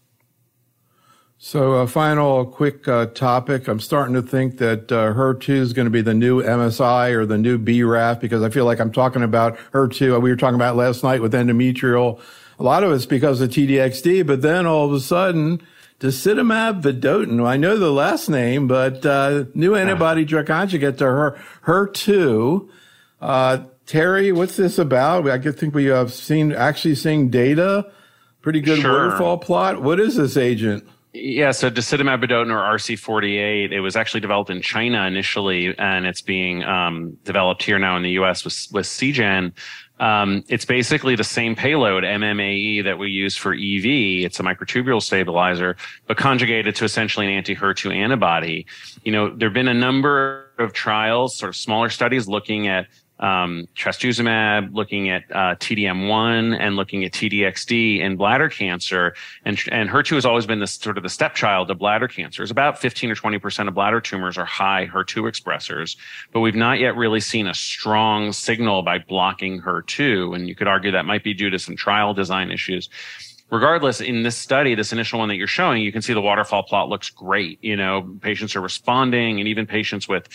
So a final quick topic. I'm starting to think that HER2 is going to be the new MSI or the new BRAF, because I feel like I'm talking about HER2. We were talking about last night with endometrial. A lot of it's because of TDXD, but then all of a sudden, disitamab vedotin, I know the last name, but new antibody drug conjugate to HER2. Terry, what's this about? I think we have seeing data. Pretty good waterfall plot. What is this agent? Yeah, so disitamab vedotin, or RC48, it was actually developed in China initially, and it's being developed here now in the U.S. with Seagen. It's basically the same payload, MMAE, that we use for EV. It's a microtubule stabilizer, but conjugated to essentially an anti-HER2 antibody. There have been a number of trials, sort of smaller studies, looking at trastuzumab, looking at TDM1, and looking at TDXD in bladder cancer. And HER2 has always been the stepchild of bladder cancer. It's about 15 or 20% of bladder tumors are high HER2 expressors, but we've not yet really seen a strong signal by blocking HER2. And you could argue that might be due to some trial design issues. Regardless, in this study, this initial one that you're showing, you can see the waterfall plot looks great. Patients are responding, and even patients with,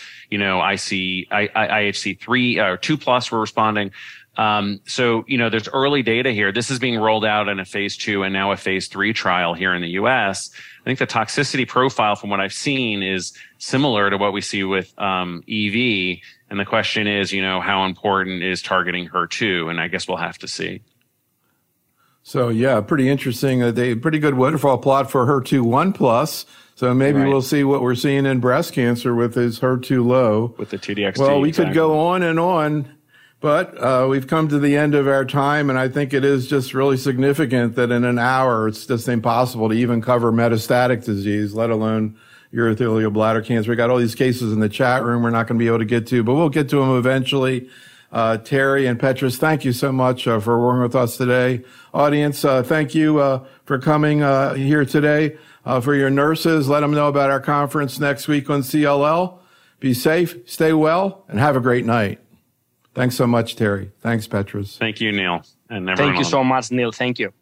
IHC3 or 2+ were responding. So there's early data here. This is being rolled out in a phase 2 and now a phase 3 trial here in the U.S. I think the toxicity profile, from what I've seen, is similar to what we see with EV. And the question is, how important is targeting HER2? And I guess we'll have to see. So yeah, pretty interesting. Pretty good waterfall plot for HER2 1+. So maybe we'll see what we're seeing in breast cancer with his HER2 low. With the TDXD. Well, we could go on and on, but we've come to the end of our time, and I think it is just really significant that in an hour it's just impossible to even cover metastatic disease, let alone urothelial bladder cancer. We got all these cases in the chat room we're not going to be able to get to, but we'll get to them eventually. Terry and Petros, thank you so much for working with us today. Audience, thank you for coming here today. For your nurses, let them know about our conference next week on CLL. Be safe, stay well, and have a great night. Thanks so much, Terry. Thanks, Petros. Thank you, Neil. And thank you so much, Neil. Thank you.